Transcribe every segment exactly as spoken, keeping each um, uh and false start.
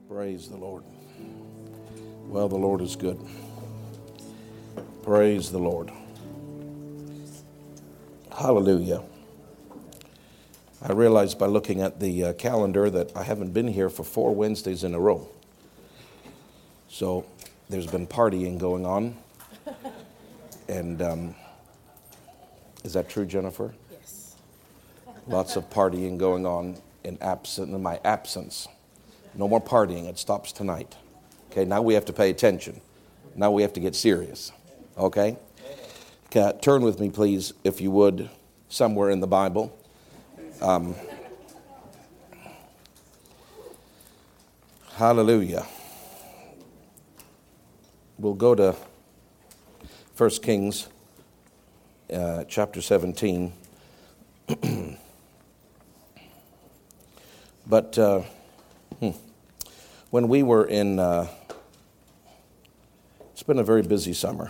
Praise the Lord. Well, the Lord is good. Praise the Lord. Hallelujah. I realized by looking at the uh, calendar that I haven't been here for four Wednesdays in a row. So there's been partying going on. And um, is that true, Jennifer? Yes. Lots of partying going on in, absent, in my absence. No more partying. It stops tonight. Okay, now we have to pay attention. Now we have to get serious. Okay? Okay, turn with me, please, if you would, somewhere in the Bible. Um, hallelujah. We'll go to First Kings, uh, chapter seventeen. But uh, hmm, when we were in, uh, it's been a very busy summer.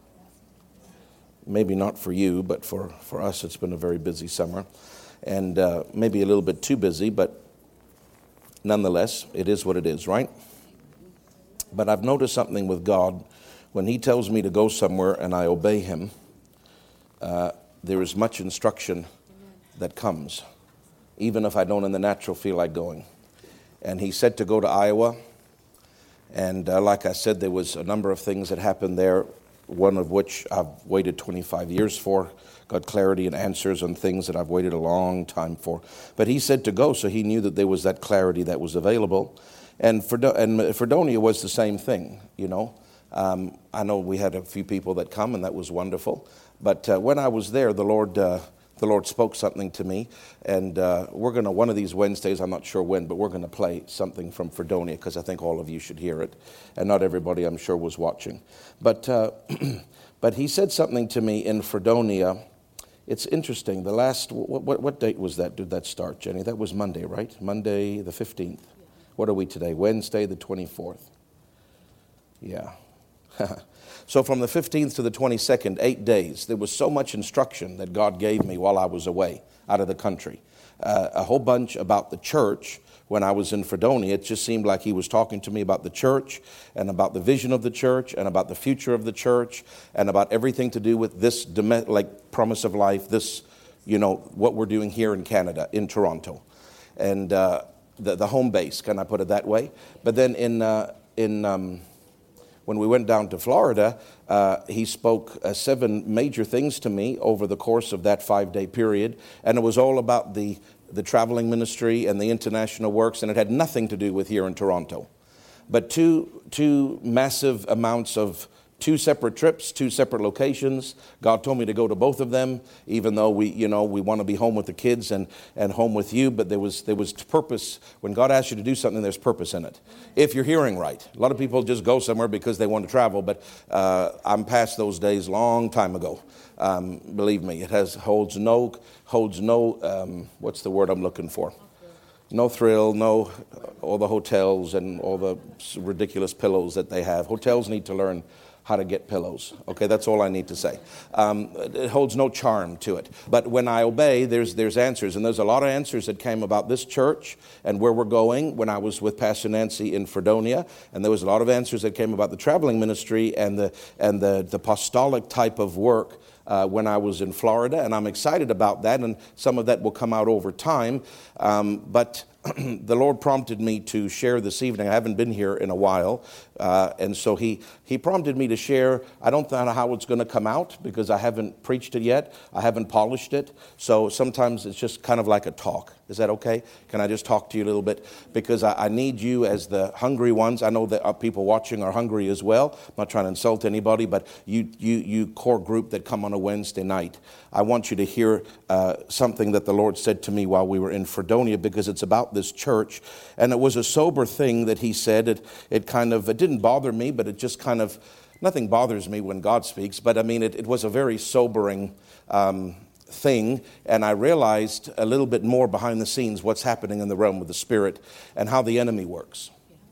Maybe not for you, but for, for us it's been a very busy summer. And uh, maybe a little bit too busy, but nonetheless, it is what it is, right? But I've noticed something with God. When He tells me to go somewhere and I obey Him, uh, there is much instruction that comes, even if I don't in the natural feel like going. And He said to go to Iowa. And uh, like I said, there was a number of things that happened there, one of which I've waited twenty-five years for, got clarity and answers on things that I've waited a long time for. But He said to go, so He knew that there was that clarity that was available. And, Fredo- and Fredonia was the same thing, you know. Um, I know we had a few people that come, and that was wonderful. But uh, when I was there, the Lord... Uh, The Lord spoke something to me, and uh, we're going to, one of these Wednesdays, I'm not sure when, but we're going to play something from Fredonia, because I think all of you should hear it, and not everybody, I'm sure, was watching. But uh, but He said something to me in Fredonia. It's interesting. The last, what, what, what date was that? Did that start, Jenny? That was Monday, right? Monday the fifteenth. What are we today? Wednesday the twenty-fourth. Yeah. So from the fifteenth to the twenty-second, eight days, there was so much instruction that God gave me while I was away out of the country. Uh, a whole bunch about the church. When I was in Fredonia, it just seemed like He was talking to me about the church and about the vision of the church and about the future of the church and about everything to do with this, like Promise of Life, this, you know, what we're doing here in Canada, in Toronto. And uh, the, the home base, can I put it that way? But then in... Uh, in um, When we went down to Florida, uh, He spoke uh, seven major things to me over the course of that five-day period. And it was all about the, the traveling ministry and the international works, and it had nothing to do with here in Toronto. But two, two massive amounts of two separate trips, two separate locations. God told me to go to both of them, even though we, you know, we want to be home with the kids and, and home with you. But there was there was purpose. When God asks you to do something, there's purpose in it. If you're hearing right. A lot of people just go somewhere because they want to travel. But uh, I'm past those days long time ago. Um, believe me, it has holds no holds no. Um, what's the word I'm looking for? No thrill, no all the hotels and all the ridiculous pillows that they have. Hotels need to learn how to get pillows. Okay, that's all I need to say. Um, it holds no charm to it. But when I obey, there's there's answers. And there's a lot of answers that came about this church and where we're going when I was with Pastor Nancy in Fredonia. And there was a lot of answers that came about the traveling ministry and the and the, the apostolic type of work uh, when I was in Florida. And I'm excited about that. And some of that will come out over time. Um, but the Lord prompted me to share this evening. I haven't been here in a while, uh, and so he, he prompted me to share. I don't know how it's going to come out because I haven't preached it yet. I haven't polished it, so sometimes it's just kind of like a talk. Is that okay? Can I just talk to you a little bit? Because I, I need you as the hungry ones. I know that our people watching are hungry as well. I'm not trying to insult anybody, but you, you, you core group that come on a Wednesday night, I want you to hear uh, something that the Lord said to me while we were in Fredonia, because it's about this church. And it was a sober thing that He said. It, it kind of, it didn't bother me, but it just kind of, nothing bothers me when God speaks. But I mean, it, it was a very sobering um thing, and I realized a little bit more behind the scenes what's happening in the realm of the Spirit and how the enemy works.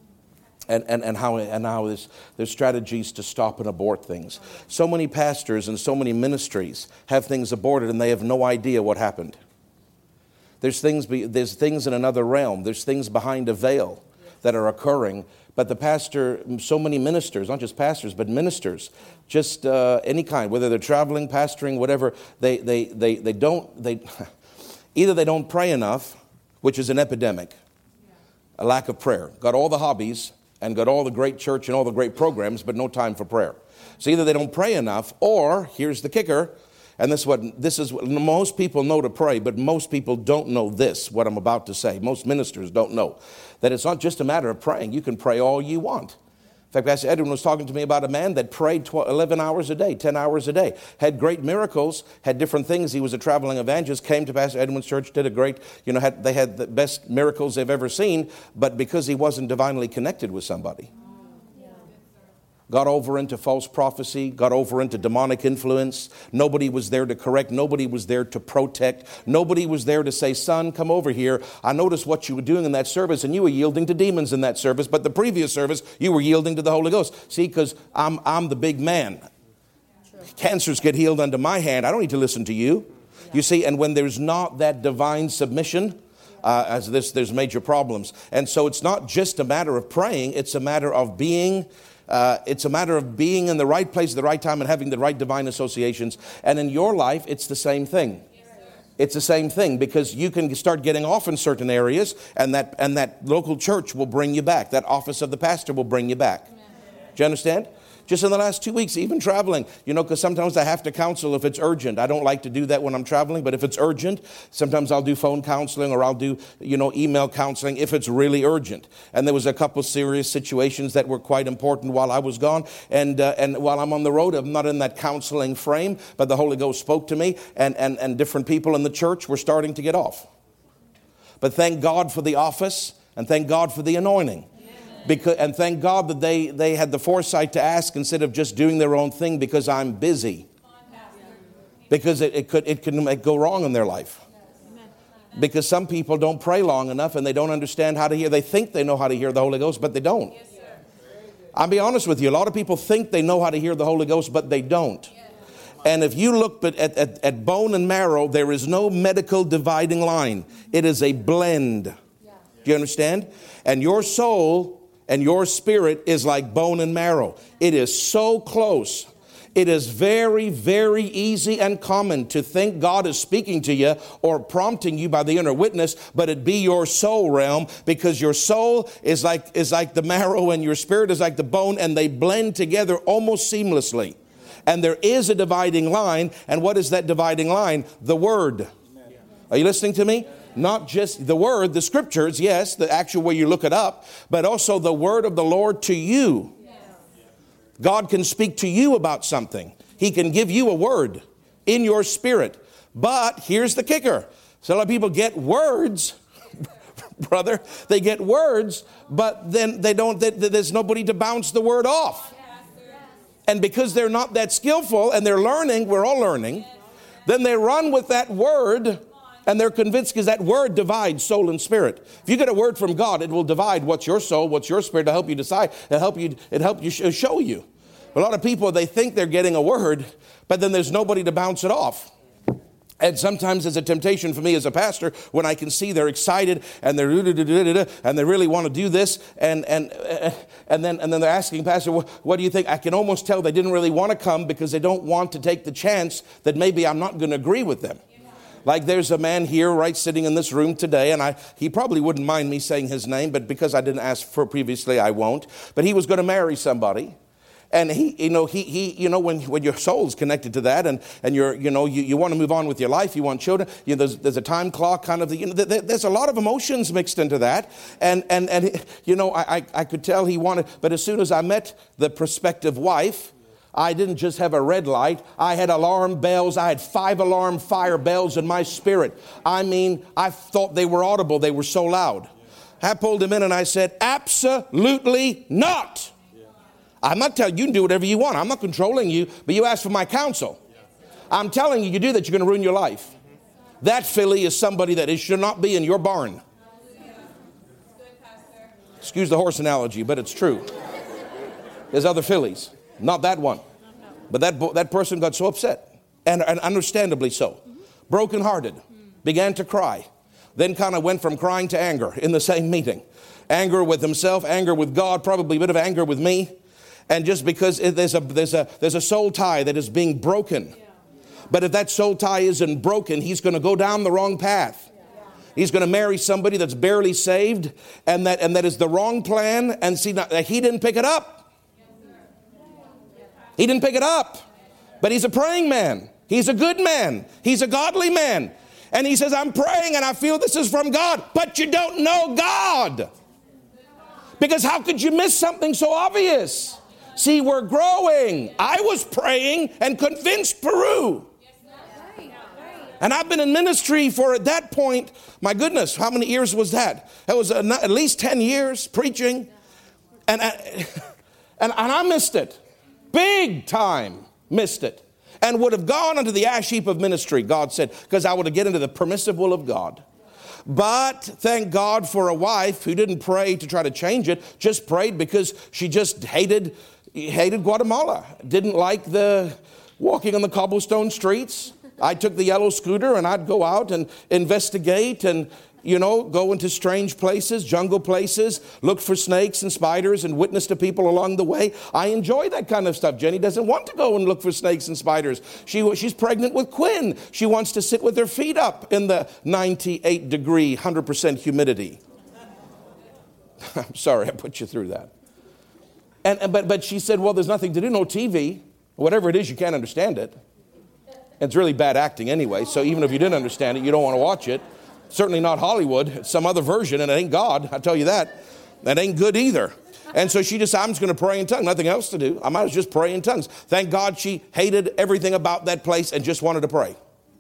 And, and, and how and how there's, there's strategies to stop and abort things. So many pastors and so many ministries have things aborted and they have no idea what happened. There's things be, there's things in another realm. There's things behind a veil that are occurring. But the pastor, so many ministers, not just pastors, but ministers, just uh, any kind, whether they're traveling, pastoring, whatever, they, they, they, they don't, they either they don't pray enough, which is an epidemic, a lack of prayer. Got all the hobbies and got all the great church and all the great programs, but no time for prayer. So either they don't pray enough, or here's the kicker, and this is what this is what most people know to pray, but most people don't know this, what I'm about to say. Most ministers don't know that it's not just a matter of praying. You can pray all you want. In fact, Pastor Edwin was talking to me about a man that prayed twelve, eleven hours a day, ten hours a day, had great miracles, had different things. He was a traveling evangelist, came to Pastor Edwin's church, did a great, you know, had, they had the best miracles they've ever seen, but because he wasn't divinely connected with somebody. Got over into false prophecy, got over into demonic influence. Nobody was there to correct. Nobody was there to protect. Nobody was there to say, son, come over here. I noticed what you were doing in that service, and you were yielding to demons in that service. But the previous service, you were yielding to the Holy Ghost. See, because I'm, I'm the big man. Cancers get healed under my hand. I don't need to listen to you. You see, and when there's not that divine submission, uh, as this, there's major problems. And so it's not just a matter of praying. It's a matter of being Uh, it's a matter of being in the right place at the right time and having the right divine associations. And in your life, it's the same thing. It's the same thing, because you can start getting off in certain areas, and that and that local church will bring you back. That office of the pastor will bring you back. Do you understand? Just in the last two weeks, even traveling, you know, because sometimes I have to counsel if it's urgent. I don't like to do that when I'm traveling, but if it's urgent, sometimes I'll do phone counseling, or I'll do, you know, email counseling if it's really urgent. And there was a couple serious situations that were quite important while I was gone. And uh, and while I'm on the road, I'm not in that counseling frame, but the Holy Ghost spoke to me, and, and, and different people in the church were starting to get off. But thank God for the office, and thank God for the anointing. Because, and thank God that they, they had the foresight to ask instead of just doing their own thing, because I'm busy. Because it, it could it can go wrong in their life. Because some people don't pray long enough, and they don't understand how to hear. They think they know how to hear the Holy Ghost, but they don't. I'll be honest with you. A lot of people think they know how to hear the Holy Ghost, but they don't. And if you look at, at, at bone and marrow, there is no medical dividing line. It is a blend. Do you understand? And your soul and your spirit is like bone and marrow. It is so close. It is very, very easy and common to think God is speaking to you or prompting you by the inner witness, but it be your soul realm, because your soul is like is like the marrow and your spirit is like the bone, and they blend together almost seamlessly. And there is a dividing line. And what is that dividing line? The Word. Are you listening to me? Not just the Word, the Scriptures, yes, the actual way you look it up, but also the Word of the Lord to you. God can speak to you about something. He can give you a word in your spirit. But here's the kicker. So a lot of people get words, brother. They get words, but then they don't. They, there's nobody to bounce the word off. And because they're not that skillful, and they're learning, we're all learning, then they run with that word. And they're convinced, because that word divides soul and spirit. If you get a word from God, it will divide what's your soul, what's your spirit, to help you decide, to help you, it help you show you. A lot of people, they think they're getting a word, but then there's nobody to bounce it off. And sometimes it's a temptation for me as a pastor when I can see they're excited and they're and they really want to do this, and and and then and then they're asking, Pastor, what do you think? I can almost tell they didn't really want to come because they don't want to take the chance that maybe I'm not going to agree with them. Like there's a man here right sitting in this room today, and I he probably wouldn't mind me saying his name, but because I didn't ask for previously, I won't. But he was going to marry somebody. And he, you know, he, he, you know, when, when your soul's connected to that, and, and you're, you know, you, you want to move on with your life, you want children, you know, there's, there's a time clock kind of, the, you know, there, there's a lot of emotions mixed into that. And, and, and, you know, I, I, I could tell he wanted, but as soon as I met the prospective wife, I didn't just have a red light. I had alarm bells. I had five alarm fire bells in my spirit. I mean, I thought they were audible. They were so loud. I pulled him in and I said, absolutely not. I'm not telling you, you can do whatever you want. I'm not controlling you, but you ask for my counsel. I'm telling you, you do that, you're going to ruin your life. That filly is somebody that it should not be in your barn. Excuse the horse analogy, but it's true. There's other fillies, not that one. But that that person got so upset, and, and understandably so, brokenhearted, began to cry. then kind of went from crying to anger in the same meeting. Anger with himself, anger with God, probably a bit of anger with me. And just because there's a, there's a, there's a soul tie that is being broken. But if that soul tie isn't broken, he's going to go down the wrong path. He's going to marry somebody that's barely saved, and that and that is the wrong plan. And see, now, he didn't pick it up. He didn't pick it up. But he's a praying man. He's a good man. He's a godly man. And he says, I'm praying and I feel this is from God. But you don't know God. Because how could you miss something so obvious? See, we're growing. I was praying and convinced Peru. And I've been in ministry for, at that point, my goodness, how many years was that? That was at least ten years preaching. And I, and, and I missed it. Big time missed it. And would have gone into the ash heap of ministry, God said, because I would have get into the permissive will of God. But thank God for a wife who didn't pray to try to change it, just prayed because she just hated, hated Guatemala. Didn't like the walking on the cobblestone streets. I took the yellow scooter and I'd go out and investigate and, you know, go into strange places, jungle places, look for snakes and spiders and witness to people along the way. I enjoy that kind of stuff. Jenny doesn't want to go and look for snakes and spiders. She, she's pregnant with Quinn. She wants to sit with her feet up in the ninety-eight degree, one hundred percent humidity. I'm sorry I put you through that. And, and but, but she said, well, there's nothing to do, no T V. Whatever it is, you can't understand it. It's really bad acting anyway, so even if you didn't understand it, you don't want to watch it. Certainly not Hollywood. It's some other version, and it ain't God. I tell you that. That ain't good either. And so she just, I'm just going to pray in tongues. Nothing else to do. I might as well just pray in tongues. Thank God she hated everything about that place and just wanted to pray.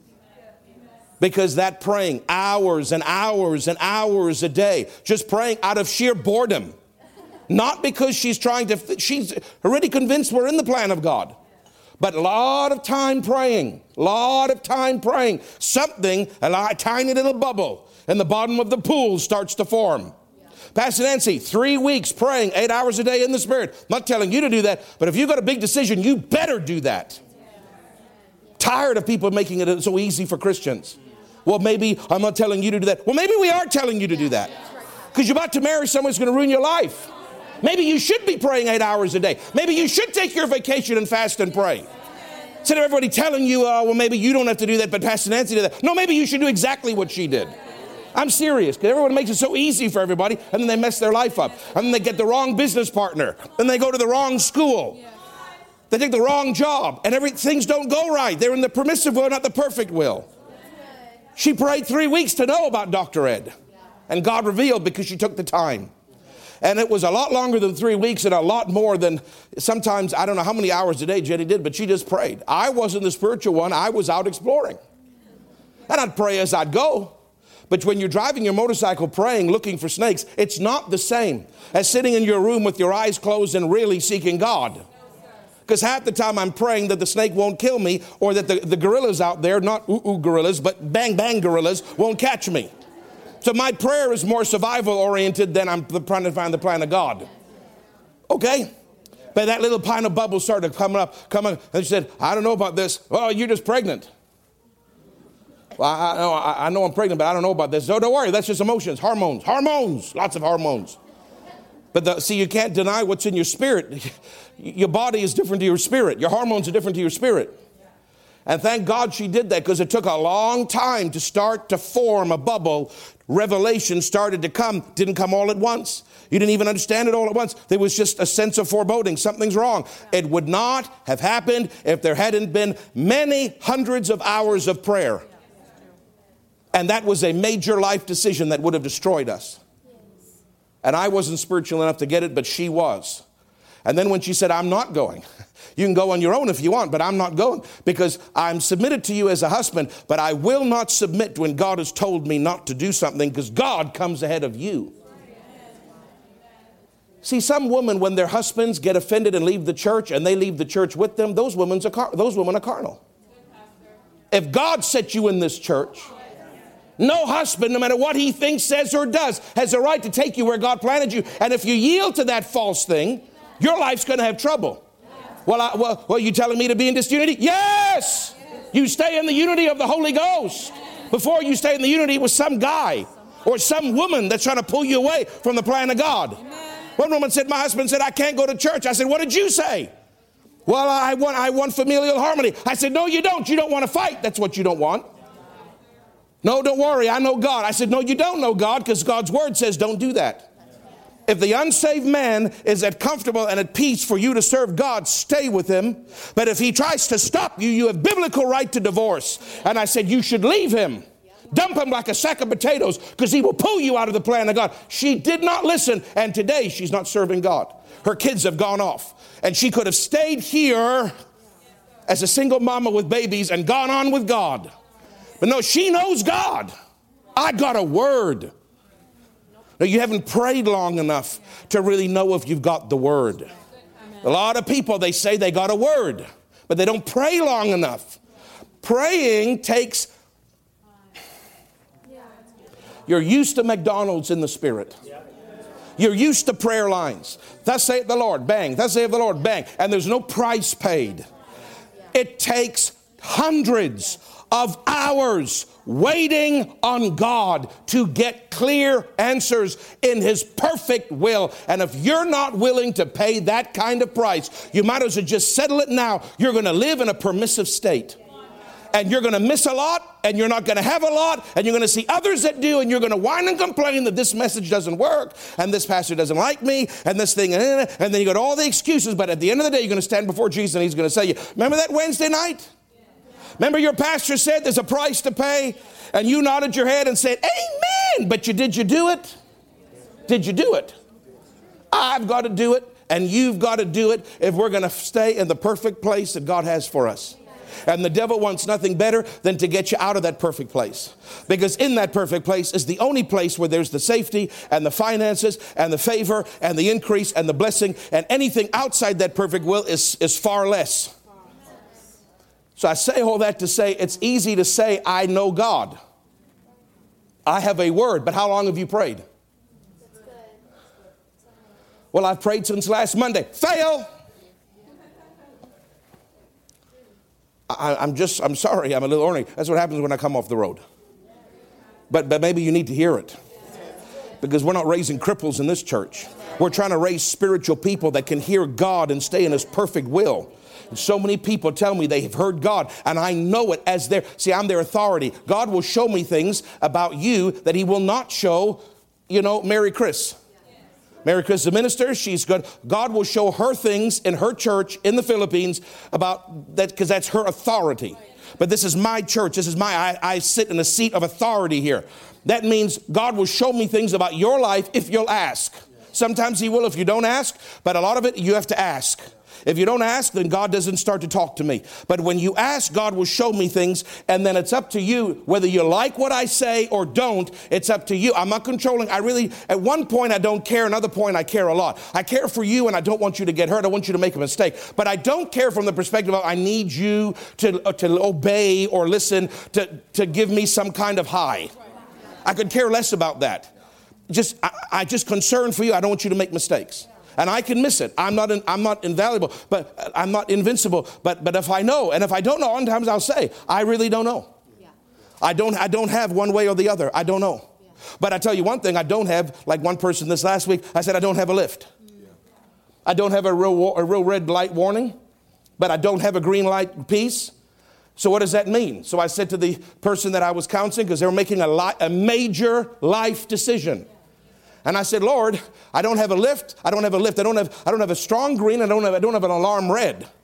Because that praying, hours and hours and hours a day, just praying out of sheer boredom. Not because she's trying to, she's already convinced we're in the plan of God. But a lot of time praying, a lot of time praying. Something, a lot, tiny little bubble in the bottom of the pool starts to form. Yeah. Pastor Nancy, three weeks praying, eight hours a day in the Spirit. I'm not telling you to do that, but if you've got a big decision, you better do that. Yeah. Tired of people making it so easy for Christians. Well, maybe I'm not telling you to do that. Well, maybe we are telling you to do that. Because you're about to marry someone who's going to ruin your life. Maybe you should be praying eight hours a day. Maybe you should take your vacation and fast and pray. Instead of everybody telling you, uh, well, maybe you don't have to do that, but Pastor Nancy did that. No, maybe you should do exactly what she did. I'm serious, because everyone makes it so easy for everybody, and then they mess their life up. And then they get the wrong business partner. Then they go to the wrong school. They take the wrong job, and every, things don't go right. They're in the permissive will, not the perfect will. She prayed three weeks to know about Doctor Ed. And God revealed because she took the time. And it was a lot longer than three weeks and a lot more than sometimes, I don't know how many hours a day Jenny did, but she just prayed. I wasn't the spiritual one. I was out exploring. And I'd pray as I'd go. But when you're driving your motorcycle praying, looking for snakes, it's not the same as sitting in your room with your eyes closed and really seeking God. Because half the time I'm praying that the snake won't kill me or that the, the gorillas out there, not ooh-ooh gorillas, but bang-bang gorillas, won't catch me. So my prayer is more survival-oriented than I'm trying to find the plan of God. Okay? But that little pint of bubbles started coming up, coming, and she said, I don't know about this. Well, you're just pregnant. Well, I, I, know, I, I know I'm pregnant, but I don't know about this. So don't worry, that's just emotions, hormones, hormones, lots of hormones. But the, see, you can't deny what's in your spirit. Your body is different to your spirit. Your hormones are different to your spirit. And thank God she did that, because it took a long time to start to form a bubble. Revelation started to come, didn't come all at once. You didn't even understand it all at once. There was just a sense of foreboding. Something's wrong. It would not have happened if there hadn't been many hundreds of hours of prayer. And that was a major life decision that would have destroyed us. And I wasn't spiritual enough to get it, but she was. And then when she said, I'm not going. You can go on your own if you want, but I'm not going, because I'm submitted to you as a husband, but I will not submit when God has told me not to do something, because God comes ahead of you. See, some women, when their husbands get offended and leave the church, and they leave the church with them, those women are, car- those women are carnal. If God set you in this church, no husband, no matter what he thinks, says, or does, has a right to take you where God planted you. And if you yield to that false thing, your life's going to have trouble. Well, I, well, well, you telling me to be in disunity? Yes! You stay in the unity of the Holy Ghost. before you stay in the unity with some guy or some woman that's trying to pull you away from the plan of God. One woman said, my husband said, I can't go to church. I said, what did you say? Well, I want, I want familial harmony. I said, no, you don't. You don't want to fight. That's what you don't want. No, don't worry. I know God. I said, no, you don't know God, because God's word says don't do that. If the unsaved man is at comfortable and at peace for you to serve God, stay with him. But if he tries to stop you, you have biblical right to divorce. And I said, you should leave him. Dump him like a sack of potatoes, because he will pull you out of the plan of God. She did not listen, and today she's not serving God. Her kids have gone off, and she could have stayed here as a single mama with babies and gone on with God. But no, she knows God. I got a word. No, you haven't prayed long enough to really know if you've got the word. A lot of people, they say they got a word, but they don't pray long enough. Praying takes... You're used to McDonald's in the spirit. You're used to prayer lines. Thus saith the Lord, bang. Thus saith the Lord, bang. And there's no price paid. It takes hundreds of hours waiting on God to get clear answers in his perfect will. And if you're not willing to pay that kind of price, you might as well just settle it now. You're going to live in a permissive state. And you're going to miss a lot, and you're not going to have a lot, and you're going to see others that do, and you're going to whine and complain that this message doesn't work, and this pastor doesn't like me, and this thing, and then you got all the excuses. But at the end of the day, you're going to stand before Jesus, and he's going to say, "You remember that Wednesday night? Remember your pastor said there's a price to pay?" And you nodded your head and said, "Amen." But you did you do it? Did you do it? I've got to do it, and you've got to do it if we're going to stay in the perfect place that God has for us. And the devil wants nothing better than to get you out of that perfect place. Because in that perfect place is the only place where there's the safety and the finances and the favor and the increase and the blessing. And anything outside that perfect will is, is far less. So I say all that to say it's easy to say, I know God. I have a word. But how long have you prayed? Well, I've prayed since last Monday. Fail. I, I'm just, I'm sorry, I'm a little ornery. That's what happens when I come off the road. But, but maybe you need to hear it. Because we're not raising cripples in this church. We're trying to raise spiritual people that can hear God and stay in his perfect will. And so many people tell me they have heard God, and I know it as their, see, I'm their authority. God will show me things about you that he will not show, you know, Mary Chris. Mary Chris is a minister. She's good. God will show her things in her church in the Philippines about that, because that's her authority. But this is my church. This is my, I, I sit in a seat of authority here. That means God will show me things about your life if you'll ask. Sometimes he will if you don't ask, but a lot of it you have to ask. If you don't ask, then God doesn't start to talk to me. But when you ask, God will show me things, and then it's up to you whether you like what I say or don't. It's up to you. I'm not controlling. I really, at one point I don't care. Another point I care a lot. I care for you, and I don't want you to get hurt. I want you to make a mistake. But I don't care from the perspective of I need you to, uh, to obey or listen to, to give me some kind of high. I could care less about that. Just I, I just concerned for you. I don't want you to make mistakes. And I can miss it. I'm not in, I'm not invaluable, but I'm not invincible. But but if I know, and if I don't know, sometimes I'll say, I really don't know. Yeah. I don't I don't have one way or the other. I don't know. Yeah. But I tell you one thing, I don't have, like one person this last week, I said I don't have a lift. Yeah. I don't have a real a real red light warning, but I don't have a green light piece. So what does that mean? So I said to the person that I was counseling, because they were making a, li- a major life decision. And I said, Lord, I don't have a lift. I don't have a lift. I don't have, I don't have a strong green. I don't have, I don't have an alarm red. Do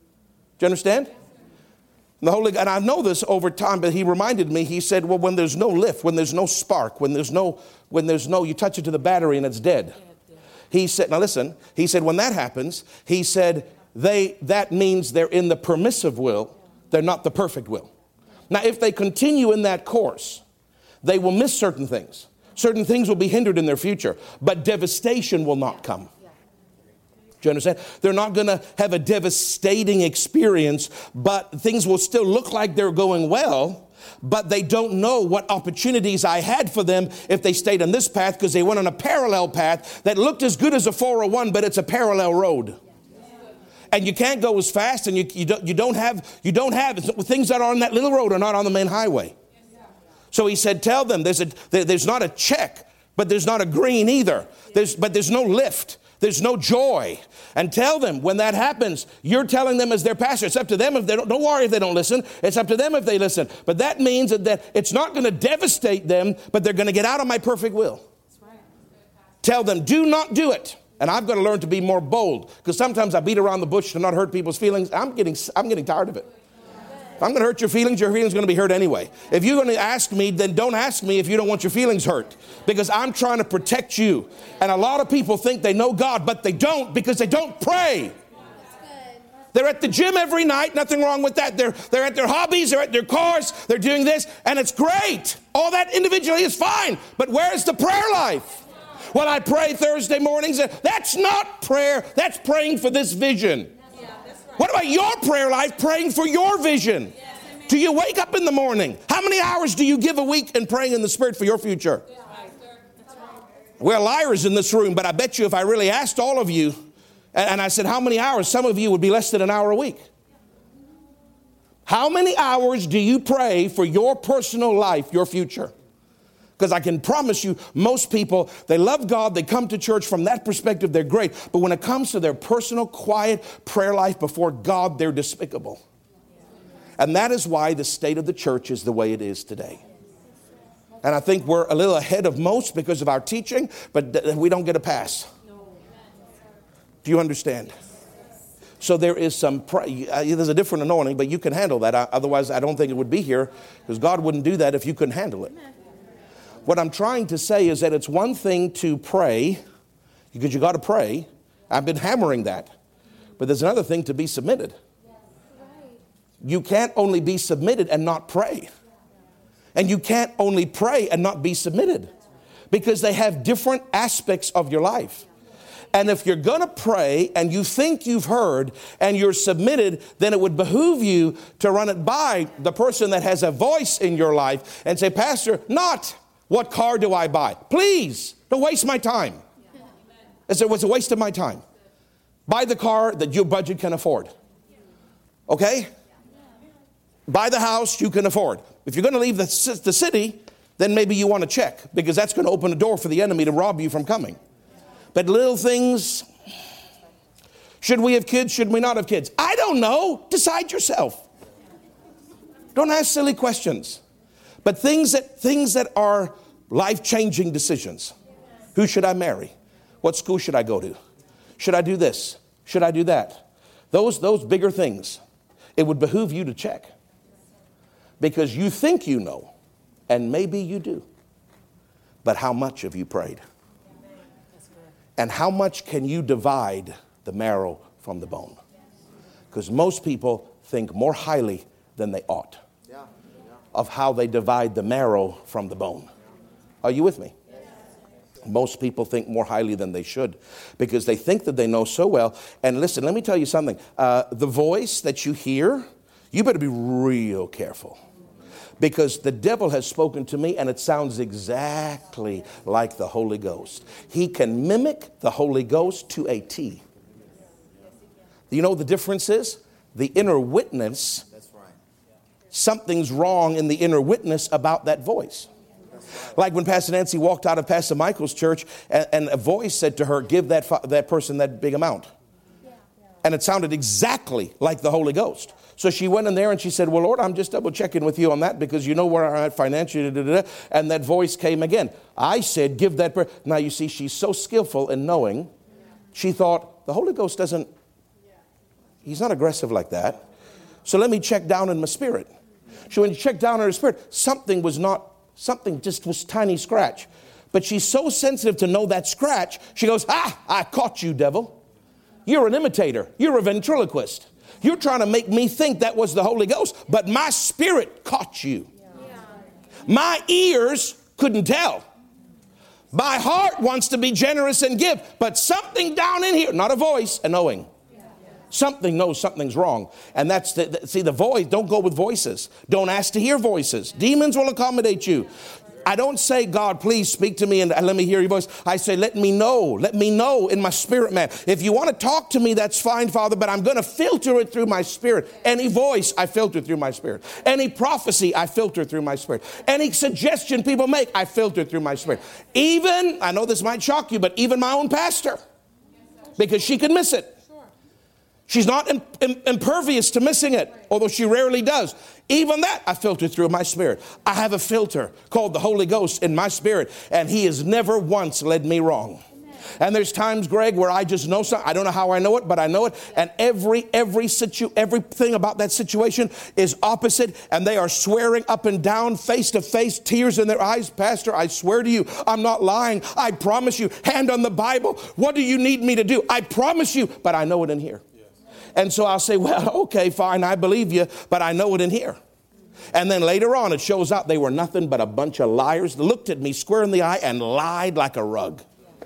you understand? And the Holy, and I know this over time, but he reminded me, he said, well, when there's no lift, when there's no spark, when there's no, when there's no, you touch it to the battery and it's dead. He said, now listen, he said, when that happens, he said, they, that means they're in the permissive will. They're not the perfect will. Now, if they continue in that course, they will miss certain things. Certain things will be hindered in their future, but devastation will not come. Do you understand? They're not going to have a devastating experience, but things will still look like they're going well, but they don't know what opportunities I had for them if they stayed on this path, because they went on a parallel path that looked as good as a four oh one, but it's a parallel road. And you can't go as fast, and you, you, don't, you don't have, you don't have, things that are on that little road are not on the main highway. So he said, tell them there's, a, there, there's not a check, but there's not a green either. There's, but there's no lift. There's no joy. And tell them when that happens, you're telling them as their pastor. It's up to them if they don't, don't worry if they don't listen. It's up to them if they listen. But that means that, that it's not going to devastate them, but they're going to get out of my perfect will. Tell them, do not do it. And I've got to learn to be more bold, because sometimes I beat around the bush to not hurt people's feelings. I'm getting, I'm getting tired of it. If I'm going to hurt your feelings, your feelings are going to be hurt anyway. If you're going to ask me, then don't ask me if you don't want your feelings hurt, because I'm trying to protect you. And a lot of people think they know God, but they don't, because they don't pray. They're at the gym every night. Nothing wrong with that. They're, they're at their hobbies. They're at their cars. They're doing this. And it's great. All that individually is fine. But where's the prayer life? Well, I pray Thursday mornings. That's not prayer. That's praying for this vision. Yeah, that's right. What about your prayer life, praying for your vision? Yes, do you wake up in the morning? How many hours do you give a week in praying in the Spirit for your future? Yeah, right. That's right. We're liars in this room, but I bet you if I really asked all of you, and, and I said, how many hours? Some of you would be less than an hour a week. How many hours do you pray for your personal life, your future? Because I can promise you, most people, they love God, they come to church from that perspective, they're great. But when it comes to their personal, quiet prayer life before God, they're despicable. And that is why the state of the church is the way it is today. And I think we're a little ahead of most because of our teaching, but we don't get a pass. Do you understand? So there is some, there's a different anointing, but you can handle that. Otherwise, I don't think it would be here, because God wouldn't do that if you couldn't handle it. What I'm trying to say is that it's one thing to pray, because you got to pray. I've been hammering that. But there's another thing to be submitted. You can't only be submitted and not pray. And you can't only pray and not be submitted, because they have different aspects of your life. And if you're going to pray and you think you've heard and you're submitted, then it would behoove you to run it by the person that has a voice in your life and say, Pastor, not what car do I buy? Please, don't waste my time. As it was a waste of my time. Buy the car that your budget can afford. Okay? Buy the house you can afford. If you're going to leave the, the city, then maybe you want to check, because that's going to open a door for the enemy to rob you from coming. But little things, should we have kids? Should we not have kids? I don't know. Decide yourself. Don't ask silly questions. But things that things that are life-changing decisions. Who should I marry? What school should I go to? Should I do this? Should I do that? Those, those bigger things, it would behoove you to check. Because you think you know, and maybe you do. But how much have you prayed? And how much can you divide the marrow from the bone? Because most people think more highly than they ought of how they divide the marrow from the bone. Are you with me? Most people think more highly than they should, because they think that they know so well. And listen, let me tell you something. Uh, the voice that you hear, you better be real careful, because the devil has spoken to me and it sounds exactly like the Holy Ghost. He can mimic the Holy Ghost to a T. You know what the difference is? The inner witness. Something's wrong in the inner witness about that voice. Like when Pastor Nancy walked out of Pastor Michael's church and, and a voice said to her, give that, that person that big amount. And it sounded exactly like the Holy Ghost. So she went in there and she said, well, Lord, I'm just double checking with you on that, because you know where I'm at financially. Da, da, da. And that voice came again. I said, give that person. Now you see, she's so skillful in knowing. She thought, the Holy Ghost doesn't, he's not aggressive like that. So let me check down in my spirit. So when you check down in her spirit, something was not, something just was tiny scratch. But she's so sensitive to know that scratch, she goes, ah, I caught you, devil. You're an imitator. You're a ventriloquist. You're trying to make me think that was the Holy Ghost, but my spirit caught you. My ears couldn't tell. My heart wants to be generous and give, but something down in here, not a voice, a knowing. Something knows something's wrong. And that's the, the see the voice. Don't go with voices. Don't ask to hear voices. Demons will accommodate you. I don't say, God, please speak to me and let me hear your voice. I say, let me know. Let me know in my spirit, man. If you want to talk to me, that's fine, Father, but I'm going to filter it through my spirit. Any voice, I filter through my spirit. Any prophecy, I filter through my spirit. Any suggestion people make, I filter through my spirit. Even, I know this might shock you, but even my own pastor, because she could miss it. She's not im- im- impervious to missing it, although she rarely does. Even that, I filter through my spirit. I have a filter called the Holy Ghost in my spirit, and he has never once led me wrong. And there's times, Greg, where I just know something. I don't know how I know it, but I know it. And every every situ everything about that situation is opposite. And they are swearing up and down, face to face, tears in their eyes. Pastor, I swear to you, I'm not lying. I promise you. Hand on the Bible. What do you need me to do? I promise you. But I know it in here. And so I'll say, well, okay, fine, I believe you, but I know it in here. And then later on, it shows out they were nothing but a bunch of liars, looked at me square in the eye and lied like a rug.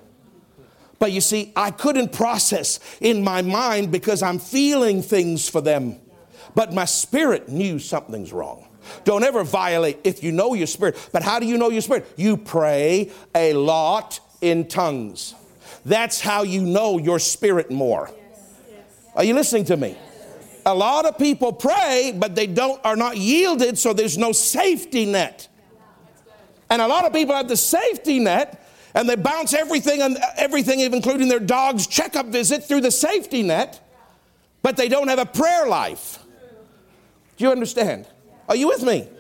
But you see, I couldn't process in my mind because I'm feeling things for them. But my spirit knew something's wrong. Don't ever violate if you know your spirit. But how do you know your spirit? You pray a lot in tongues. That's how you know your spirit more. Are you listening to me? A lot of people pray, but they don't are not yielded, so there's no safety net. And a lot of people have the safety net, and they bounce everything, and everything, including their dog's checkup visit, through the safety net, but they don't have a prayer life. Do you understand? Are you with me?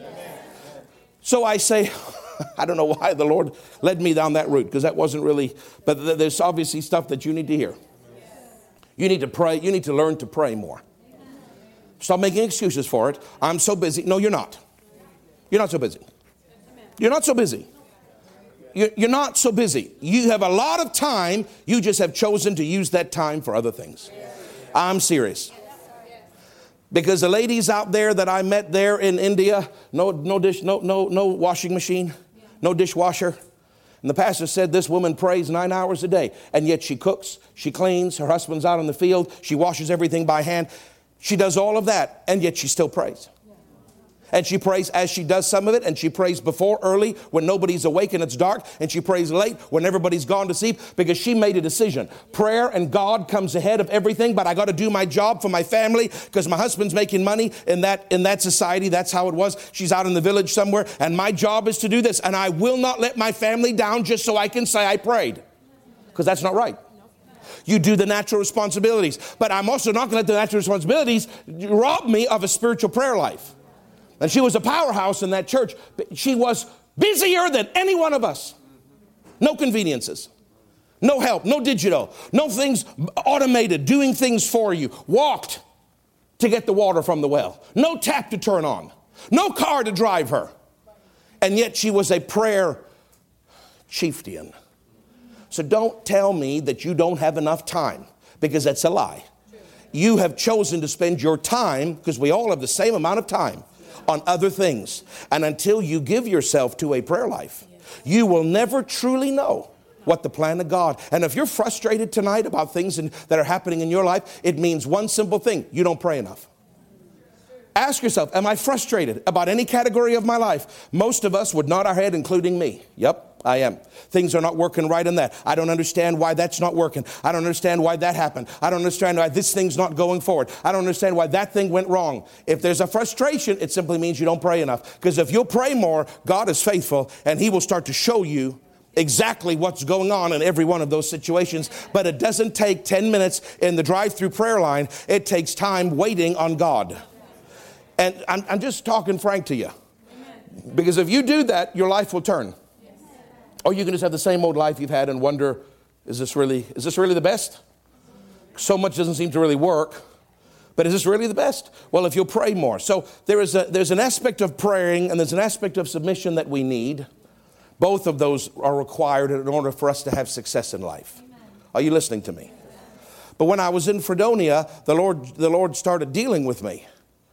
So I say, I don't know why the Lord led me down that route, because that wasn't really, but there's obviously stuff that you need to hear. You need to pray. You need to learn to pray more. Stop making excuses for it. I'm so busy. No, you're not. You're not so busy. You're not so busy. You're not so busy. You have a lot of time. You just have chosen to use that time for other things. I'm serious. Because the ladies out there that I met there in India, no, no dish, no, no, no washing machine, no dishwasher. And the pastor said this woman prays nine hours a day, and yet she cooks, she cleans, her husband's out in the field, she washes everything by hand. She does all of that, and yet she still prays. And she prays as she does some of it, and she prays before early when nobody's awake and it's dark, and she prays late when everybody's gone to sleep, because she made a decision. Prayer and God comes ahead of everything, but I got to do my job for my family because my husband's making money in that in that society. That's how it was. She's out in the village somewhere, and my job is to do this, and I will not let my family down just so I can say I prayed, because that's not right. You do the natural responsibilities, but I'm also not going to let the natural responsibilities rob me of a spiritual prayer life. And she was a powerhouse in that church. She was busier than any one of us. No conveniences. No help. No digital. No things automated. Doing things for you. Walked to get the water from the well. No tap to turn on. No car to drive her. And yet she was a prayer chieftain. So don't tell me that you don't have enough time, because that's a lie. You have chosen to spend your time, because we all have the same amount of time, on other things. And until you give yourself to a prayer life, you will never truly know what the plan of God. And if you're frustrated tonight about things in, that are happening in your life, it means one simple thing: you don't pray enough. Ask yourself, am I frustrated about any category of my life? Most of us would nod our head, including me. Yep, I am. Things are not working right in that. I don't understand why that's not working. I don't understand why that happened. I don't understand why this thing's not going forward. I don't understand why that thing went wrong. If there's a frustration, it simply means you don't pray enough. Because if you'll pray more, God is faithful, and he will start to show you exactly what's going on in every one of those situations. But it doesn't take ten minutes in the drive-through prayer line. It takes time waiting on God. And I'm, I'm just talking frank to you. Because if you do that, your life will turn. Or you can just have the same old life you've had and wonder, is this really, is this really the best? So much doesn't seem to really work. But is this really the best? Well, if you'll pray more. So there is a, there's an aspect of praying, and there's an aspect of submission that we need. Both of those are required in order for us to have success in life. Are you listening to me? But when I was in Fredonia, the Lord, the Lord started dealing with me.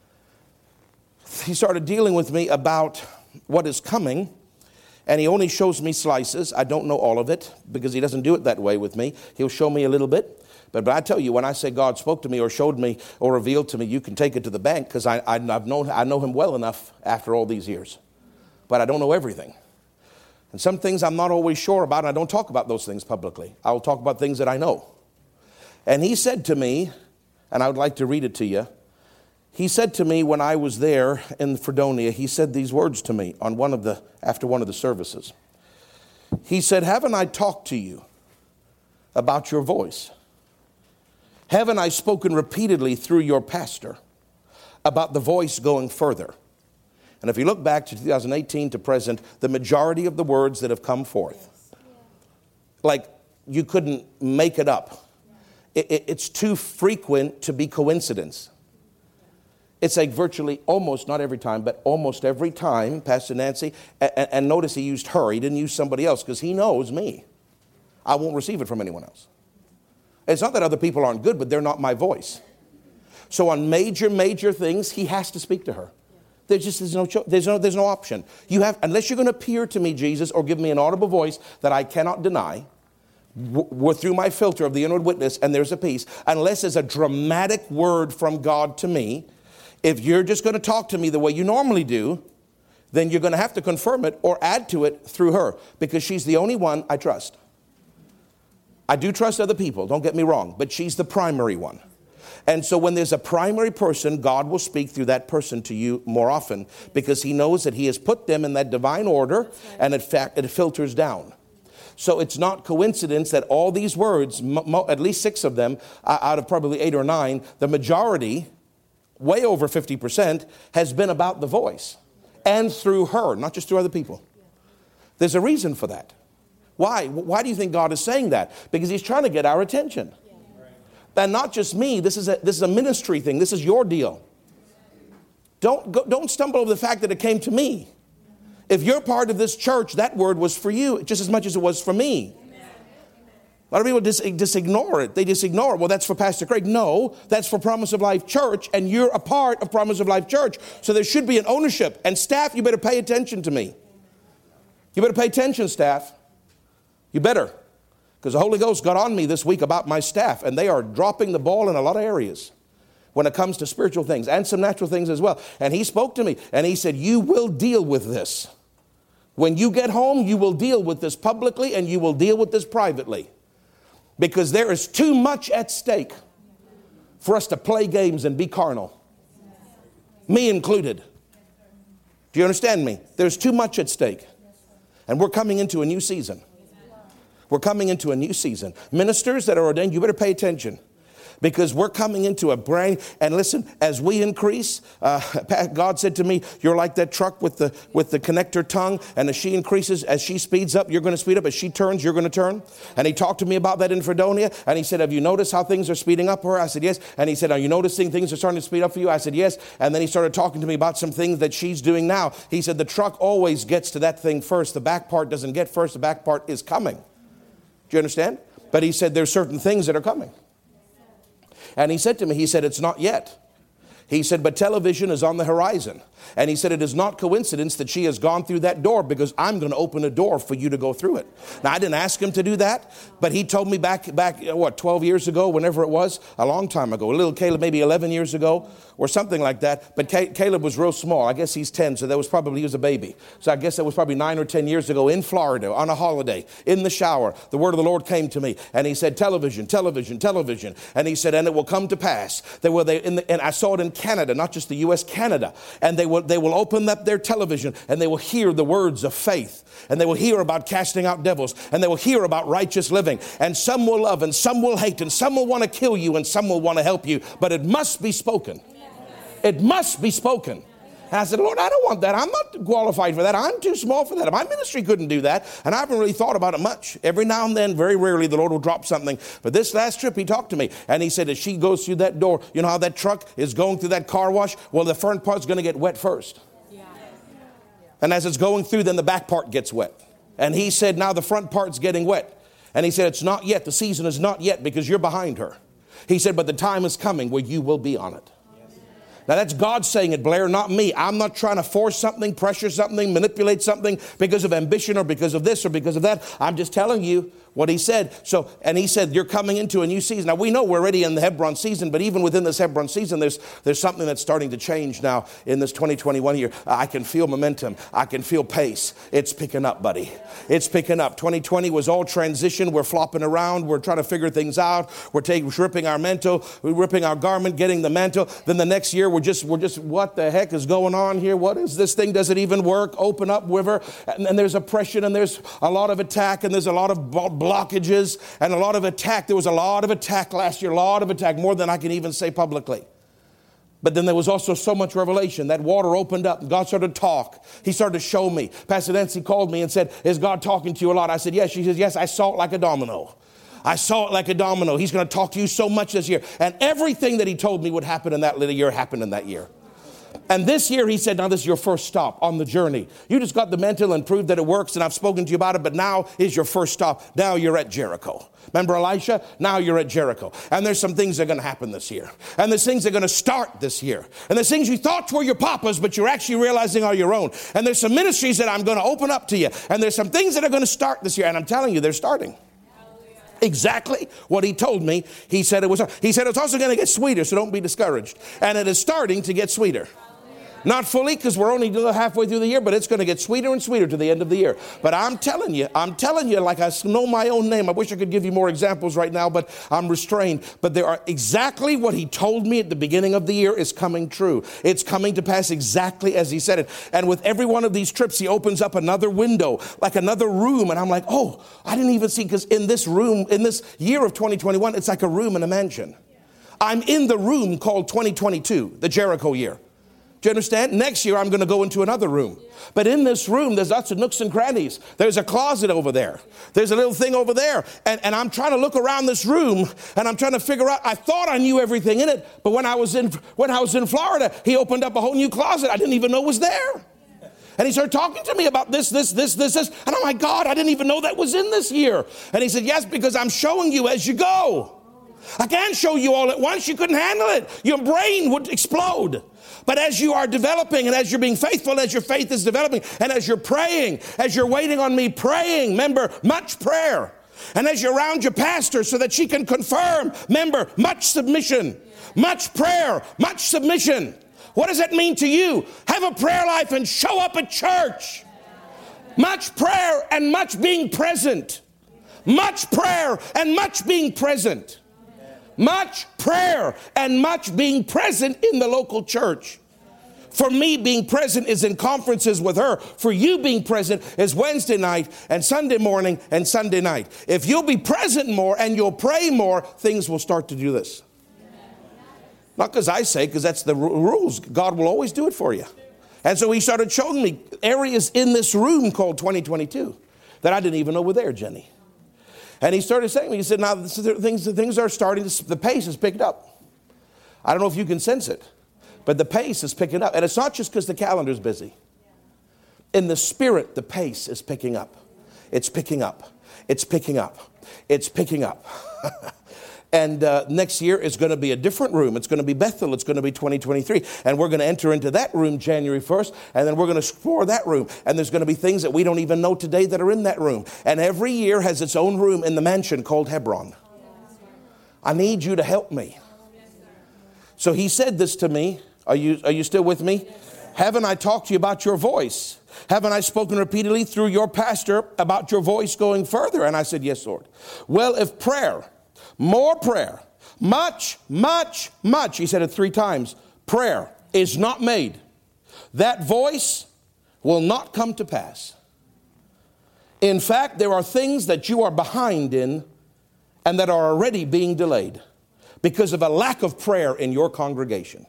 He started dealing with me about what is coming, and he only shows me slices. I don't know all of it, because he doesn't do it that way with me. He'll show me a little bit. But, but I tell you, when I say God spoke to me or showed me or revealed to me, you can take it to the bank, because I, I, I've known, I know him well enough after all these years. But I don't know everything. And some things I'm not always sure about, and I don't talk about those things publicly. I will talk about things that I know. And he said to me, and I would like to read it to you. He said to me when I was there in Fredonia, he said these words to me on one of the, after one of the services. He said, haven't I talked to you about your voice? Haven't I spoken repeatedly through your pastor about the voice going further? And if you look back to two thousand eighteen to present, the majority of the words that have come forth, like you couldn't make it up. It, it, it's too frequent to be coincidence. It's like virtually almost, not every time, but almost every time, Pastor Nancy, and, and notice he used her. He didn't use somebody else because he knows me. I won't receive it from anyone else. It's not that other people aren't good, but they're not my voice. So on major, major things, he has to speak to her. There's just there's no, cho- there's no there's no option. You have, unless you're going to appear to me, Jesus, or give me an audible voice that I cannot deny, w- through my filter of the inward witness, and there's a peace, unless there's a dramatic word from God to me, if you're just going to talk to me the way you normally do, then you're going to have to confirm it or add to it through her, because she's the only one I trust. I do trust other people, don't get me wrong, but she's the primary one. And so when there's a primary person, God will speak through that person to you more often, because he knows that he has put them in that divine order, and in fact it filters down. So it's not coincidence that all these words, mo- at least six of them, uh, out of probably eight or nine, the majority, way over fifty percent, has been about the voice, and through her, not just through other people. There's a reason for that. Why? Why do you think God is saying that? Because he's trying to get our attention. And not just me, this is a, this is a ministry thing. This is your deal. Don't, go, don't stumble over the fact that it came to me. If you're part of this church, that word was for you just as much as it was for me. A lot of people just, just ignore it. They just ignore it. Well, that's for Pastor Craig. No, that's for Promise of Life Church, and you're a part of Promise of Life Church. So there should be an ownership. And staff, you better pay attention to me. You better pay attention, staff. You better. Because the Holy Ghost got on me this week about my staff, and they are dropping the ball in a lot of areas when it comes to spiritual things and some natural things as well. And he spoke to me, and he said, you will deal with this. When you get home, you will deal with this publicly, and you will deal with this privately. Because there is too much at stake for us to play games and be carnal. Me included. Do you understand me? There's too much at stake. And we're coming into a new season. We're coming into a new season. Ministers that are ordained, you better pay attention. Because we're coming into a brand, and listen, as we increase, uh, God said to me, you're like that truck with the with the connector tongue, and as she increases, as she speeds up, you're going to speed up. As she turns, you're going to turn. And he talked to me about that in Fredonia, and he said, have you noticed how things are speeding up for her? I said, yes. And he said, are you noticing things are starting to speed up for you? I said, yes. And then he started talking to me about some things that she's doing now. He said, the truck always gets to that thing first. The back part doesn't get first. The back part is coming. Do you understand? But he said, there's certain things that are coming. And he said to me, he said, it's not yet. He said, but television is on the horizon. And he said, it is not coincidence that she has gone through that door, because I'm going to open a door for you to go through it. Now, I didn't ask him to do that, but he told me back, back what, twelve years ago, whenever it was, a long time ago, a little Caleb, maybe eleven years ago or something like that. But Caleb was real small. I guess he's ten, so that was probably, he was a baby. So I guess that was probably nine or ten years ago in Florida on a holiday, in the shower. The word of the Lord came to me, and he said, television, television, television. And he said, and it will come to pass. That will they, in the, and I saw it in Canada, not just the U S, Canada. And they will, they will open up their television, and they will hear the words of faith. And they will hear about casting out devils. And they will hear about righteous living. And some will love, and some will hate, and some will want to kill you, and some will want to help you. But it must be spoken. It must be spoken. And I said, Lord, I don't want that. I'm not qualified for that. I'm too small for that. My ministry couldn't do that. And I haven't really thought about it much. Every now and then, very rarely, the Lord will drop something. But this last trip, he talked to me. And he said, as she goes through that door, you know how that truck is going through that car wash? Well, the front part's going to get wet first. Yeah. And as it's going through, then the back part gets wet. And he said, now the front part's getting wet. And he said, it's not yet. The season is not yet, because you're behind her. He said, but the time is coming where you will be on it. Now, that's God saying it, Blair, not me. I'm not trying to force something, pressure something, manipulate something because of ambition or because of this or because of that. I'm just telling you, what he said. So, and he said, you're coming into a new season. Now, we know we're already in the Hebron season, but even within this Hebron season, there's there's something that's starting to change now in this twenty twenty-one year. I can feel momentum. I can feel pace. It's picking up, buddy. It's picking up. twenty twenty was all transition. We're flopping around. We're trying to figure things out. We're taking, ripping our mantle, we're ripping our garment, getting the mantle. Then the next year, we're just, we're just, what the heck is going on here? What is this thing? Does it even work? Open up, river. And, and there's oppression, and there's a lot of attack, and there's a lot of blockages and a lot of attack. There was a lot of attack last year, a lot of attack, more than I can even say publicly. But then there was also so much revelation. That water opened up, and God started to talk. He started to show me. Pastor Nancy called me and said, is God talking to you a lot? I said, yes. She says, yes, I saw it like a domino. I saw it like a domino. He's going to talk to you so much this year. And everything that he told me would happen in that little year happened in that year. And this year, he said, now this is your first stop on the journey. You just got the mantle and proved that it works, and I've spoken to you about it, but now is your first stop. Now you're at Jericho. Remember Elisha? Now you're at Jericho. And there's some things that are going to happen this year. And there's things that are going to start this year. And there's things you thought were your papa's, but you're actually realizing are your own. And there's some ministries that I'm going to open up to you. And there's some things that are going to start this year. And I'm telling you, they're starting. Exactly what he told me. He said it was. He said it's also going to get sweeter, so don't be discouraged. And it is starting to get sweeter. Not fully, because we're only halfway through the year, but it's going to get sweeter and sweeter to the end of the year. But I'm telling you, I'm telling you, like I know my own name. I wish I could give you more examples right now, but I'm restrained. But there are exactly what he told me at the beginning of the year is coming true. It's coming to pass exactly as he said it. And with every one of these trips, he opens up another window, like another room. And I'm like, oh, I didn't even see, because in this room, in this year of twenty twenty-one, it's like a room in a mansion. I'm in the room called twenty twenty-two, the Jericho year. Do you understand? Next year, I'm going to go into another room. But in this room, there's lots of nooks and crannies. There's a closet over there. There's a little thing over there. And, and I'm trying to look around this room, and I'm trying to figure out, I thought I knew everything in it. But when I was in, when I was in Florida, he opened up a whole new closet I didn't even know was there. And he started talking to me about this, this, this, this, this. And I'm like, God, I didn't even know that was in this year. And he said, yes, because I'm showing you as you go. I can't show you all at once. You couldn't handle it. Your brain would explode. But as you are developing, and as you're being faithful, as your faith is developing, and as you're praying, as you're waiting on me praying, remember, much prayer. And as you're around your pastor so that she can confirm, remember, much submission, much prayer, much submission. What does that mean to you? Have a prayer life and show up at church. Much prayer and much being present. Much prayer and much being present. Much prayer and much being present in the local church. For me, being present is in conferences with her. For you, being present is Wednesday night and Sunday morning and Sunday night. If you'll be present more and you'll pray more, things will start to do this. Not because I say, because that's the r- rules. God will always do it for you. And so he started showing me areas in this room called twenty twenty-two that I didn't even know were there, Jenny. And he started saying, he said, now this is, things, things are starting, to, the pace is picked up. I don't know if you can sense it, but the pace is picking up. And it's not just because the calendar's busy. In the spirit, the pace is picking up. It's picking up. It's picking up. It's picking up. And uh, next year is going to be a different room. It's going to be Bethel. It's going to be twenty twenty-three. And we're going to enter into that room January first. And then we're going to explore that room. And there's going to be things that we don't even know today that are in that room. And every year has its own room in the mansion called Hebron. I need you to help me. So he said this to me. Are you, are you still with me? Haven't I talked to you about your voice? Haven't I spoken repeatedly through your pastor about your voice going further? And I said, yes, Lord. Well, if prayer... more prayer, much, much, much, he said it three times, prayer is not made, that voice will not come to pass. In fact, there are things that you are behind in and that are already being delayed because of a lack of prayer in your congregation.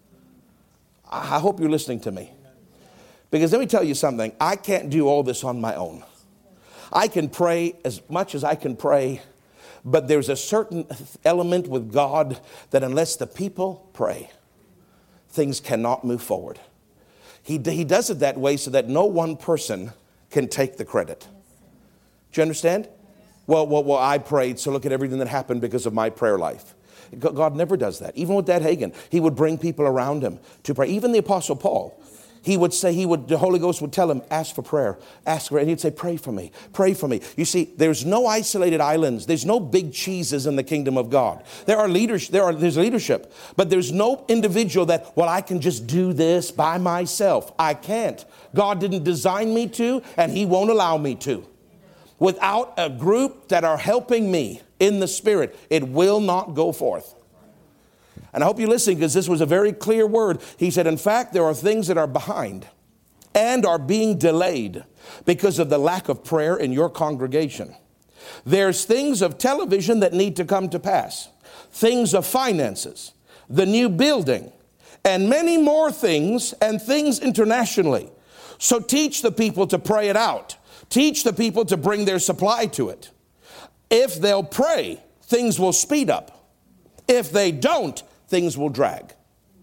I hope you're listening to me. Because let me tell you something, I can't do all this on my own. I can pray as much as I can pray. But there's a certain element with God that unless the people pray, things cannot move forward. He, he does it that way so that no one person can take the credit. Do you understand? Well, well, well, I prayed, so look at everything that happened because of my prayer life. God never does that. Even with Dad Hagin, he would bring people around him to pray. Even the Apostle Paul, He would say, he would, the Holy Ghost would tell him, ask for prayer, ask for, and he'd say, pray for me, pray for me. You see, there's no isolated islands. There's no big cheeses in the kingdom of God. There are leaders, there are, there's leadership, but there's no individual that, well, I can just do this by myself. I can't. God didn't design me to, and he won't allow me to. Without a group that are helping me in the Spirit, it will not go forth. And I hope you listen, because this was a very clear word. He said, in fact, there are things that are behind and are being delayed because of the lack of prayer in your congregation. There's things of television that need to come to pass, things of finances, the new building, and many more things, and things internationally. So teach the people to pray it out. Teach the people to bring their supply to it. If they'll pray, things will speed up. If they don't, things will drag.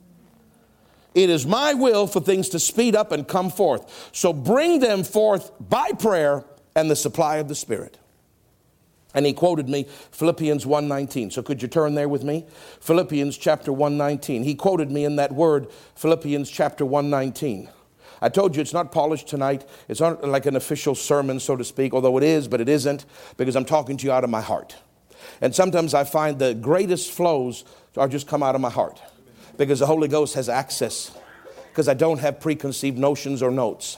It is my will for things to speed up and come forth. So bring them forth by prayer and the supply of the Spirit. And he quoted me Philippians one nineteen. So could you turn there with me? Philippians chapter one nineteen. He quoted me in that word, Philippians chapter one nineteen. I told you it's not polished tonight. It's not like an official sermon, so to speak, although it is, but it isn't, because I'm talking to you out of my heart. And sometimes I find the greatest flows are just come out of my heart, because the Holy Ghost has access, because I don't have preconceived notions or notes.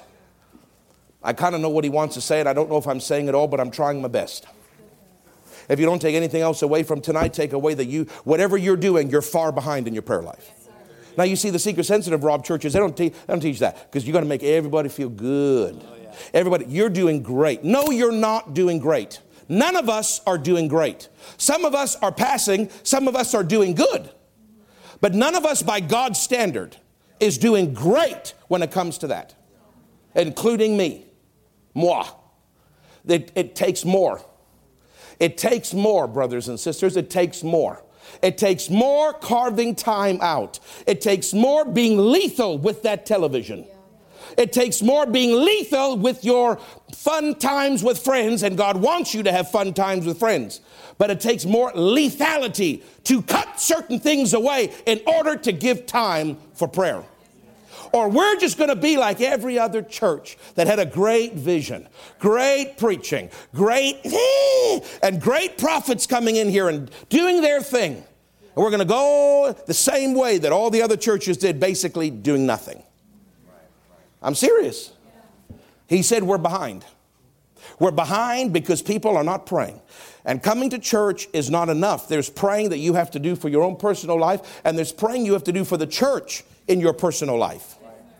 I kind of know what he wants to say, and I don't know if I'm saying it all, but I'm trying my best. If you don't take anything else away from tonight, take away that you, whatever you're doing, you're far behind in your prayer life. Now, you see, the seeker-sensitive Rob churches, they don't, te- they don't teach that, because you're going to make everybody feel good. Oh, yeah. Everybody, you're doing great. No, you're not doing great. None of us are doing great. Some of us are passing. Some of us are doing good. But none of us, by God's standard, is doing great when it comes to that, including me, moi. It, it takes more. It takes more, brothers and sisters. It takes more. It takes more carving time out. It takes more being lethal with that television. It takes more being lethal with your fun times with friends, and God wants you to have fun times with friends. But it takes more lethality to cut certain things away in order to give time for prayer. Or we're just going to be like every other church that had a great vision, great preaching, great, and great prophets coming in here and doing their thing. And we're going to go the same way that all the other churches did, basically doing nothing. I'm serious. He said we're behind. We're behind because people are not praying. And coming to church is not enough. There's praying that you have to do for your own personal life, and there's praying you have to do for the church in your personal life.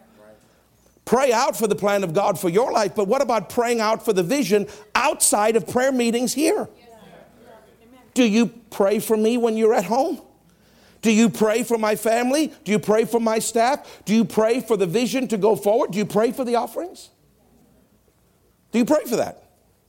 Pray out for the plan of God for your life, but what about praying out for the vision outside of prayer meetings here? Do you pray for me when you're at home? Do you pray for my family? Do you pray for my staff? Do you pray for the vision to go forward? Do you pray for the offerings? Do you pray for that?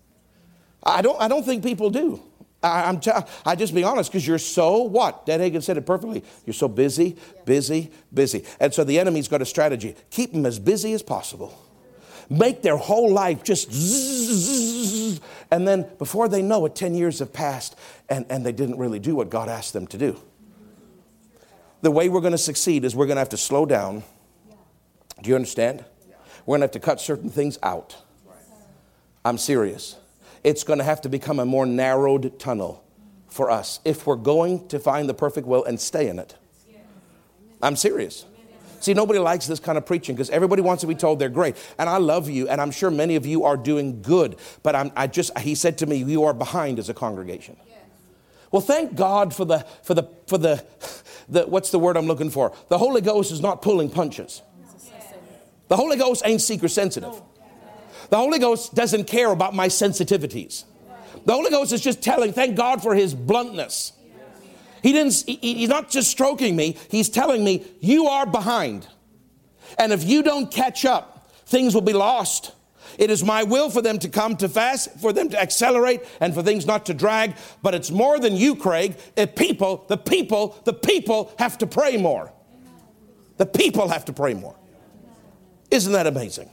I don't, I don't think people do. I, I'm t- I just be honest, because you're so what? Dad Hagin said it perfectly. You're so busy, busy, busy. And so the enemy's got a strategy. Keep them as busy as possible. Make their whole life just zzz, and then before they know it, ten years have passed and, and they didn't really do what God asked them to do. The way we're going to succeed is we're going to have to slow down. Do you understand? We're going to have to cut certain things out. I'm serious. It's going to have to become a more narrowed tunnel for us if we're going to find the perfect will and stay in it. I'm serious. See, nobody likes this kind of preaching because everybody wants to be told they're great. And I love you, and I'm sure many of you are doing good. But I'm, I just, he said to me, you are behind as a congregation. Well, thank God for the, for the, for the, the, what's the word I'm looking for? The Holy Ghost is not pulling punches. The Holy Ghost ain't seeker sensitive. The Holy Ghost doesn't care about my sensitivities. The Holy Ghost is just telling, thank God for his bluntness. He didn't, he, he's not just stroking me. He's telling me, you are behind. And if you don't catch up, things will be lost. It is my will for them to come to fast, for them to accelerate, and for things not to drag. But it's more than you, Craig. If people, the people, the people have to pray more. The people have to pray more. Isn't that amazing?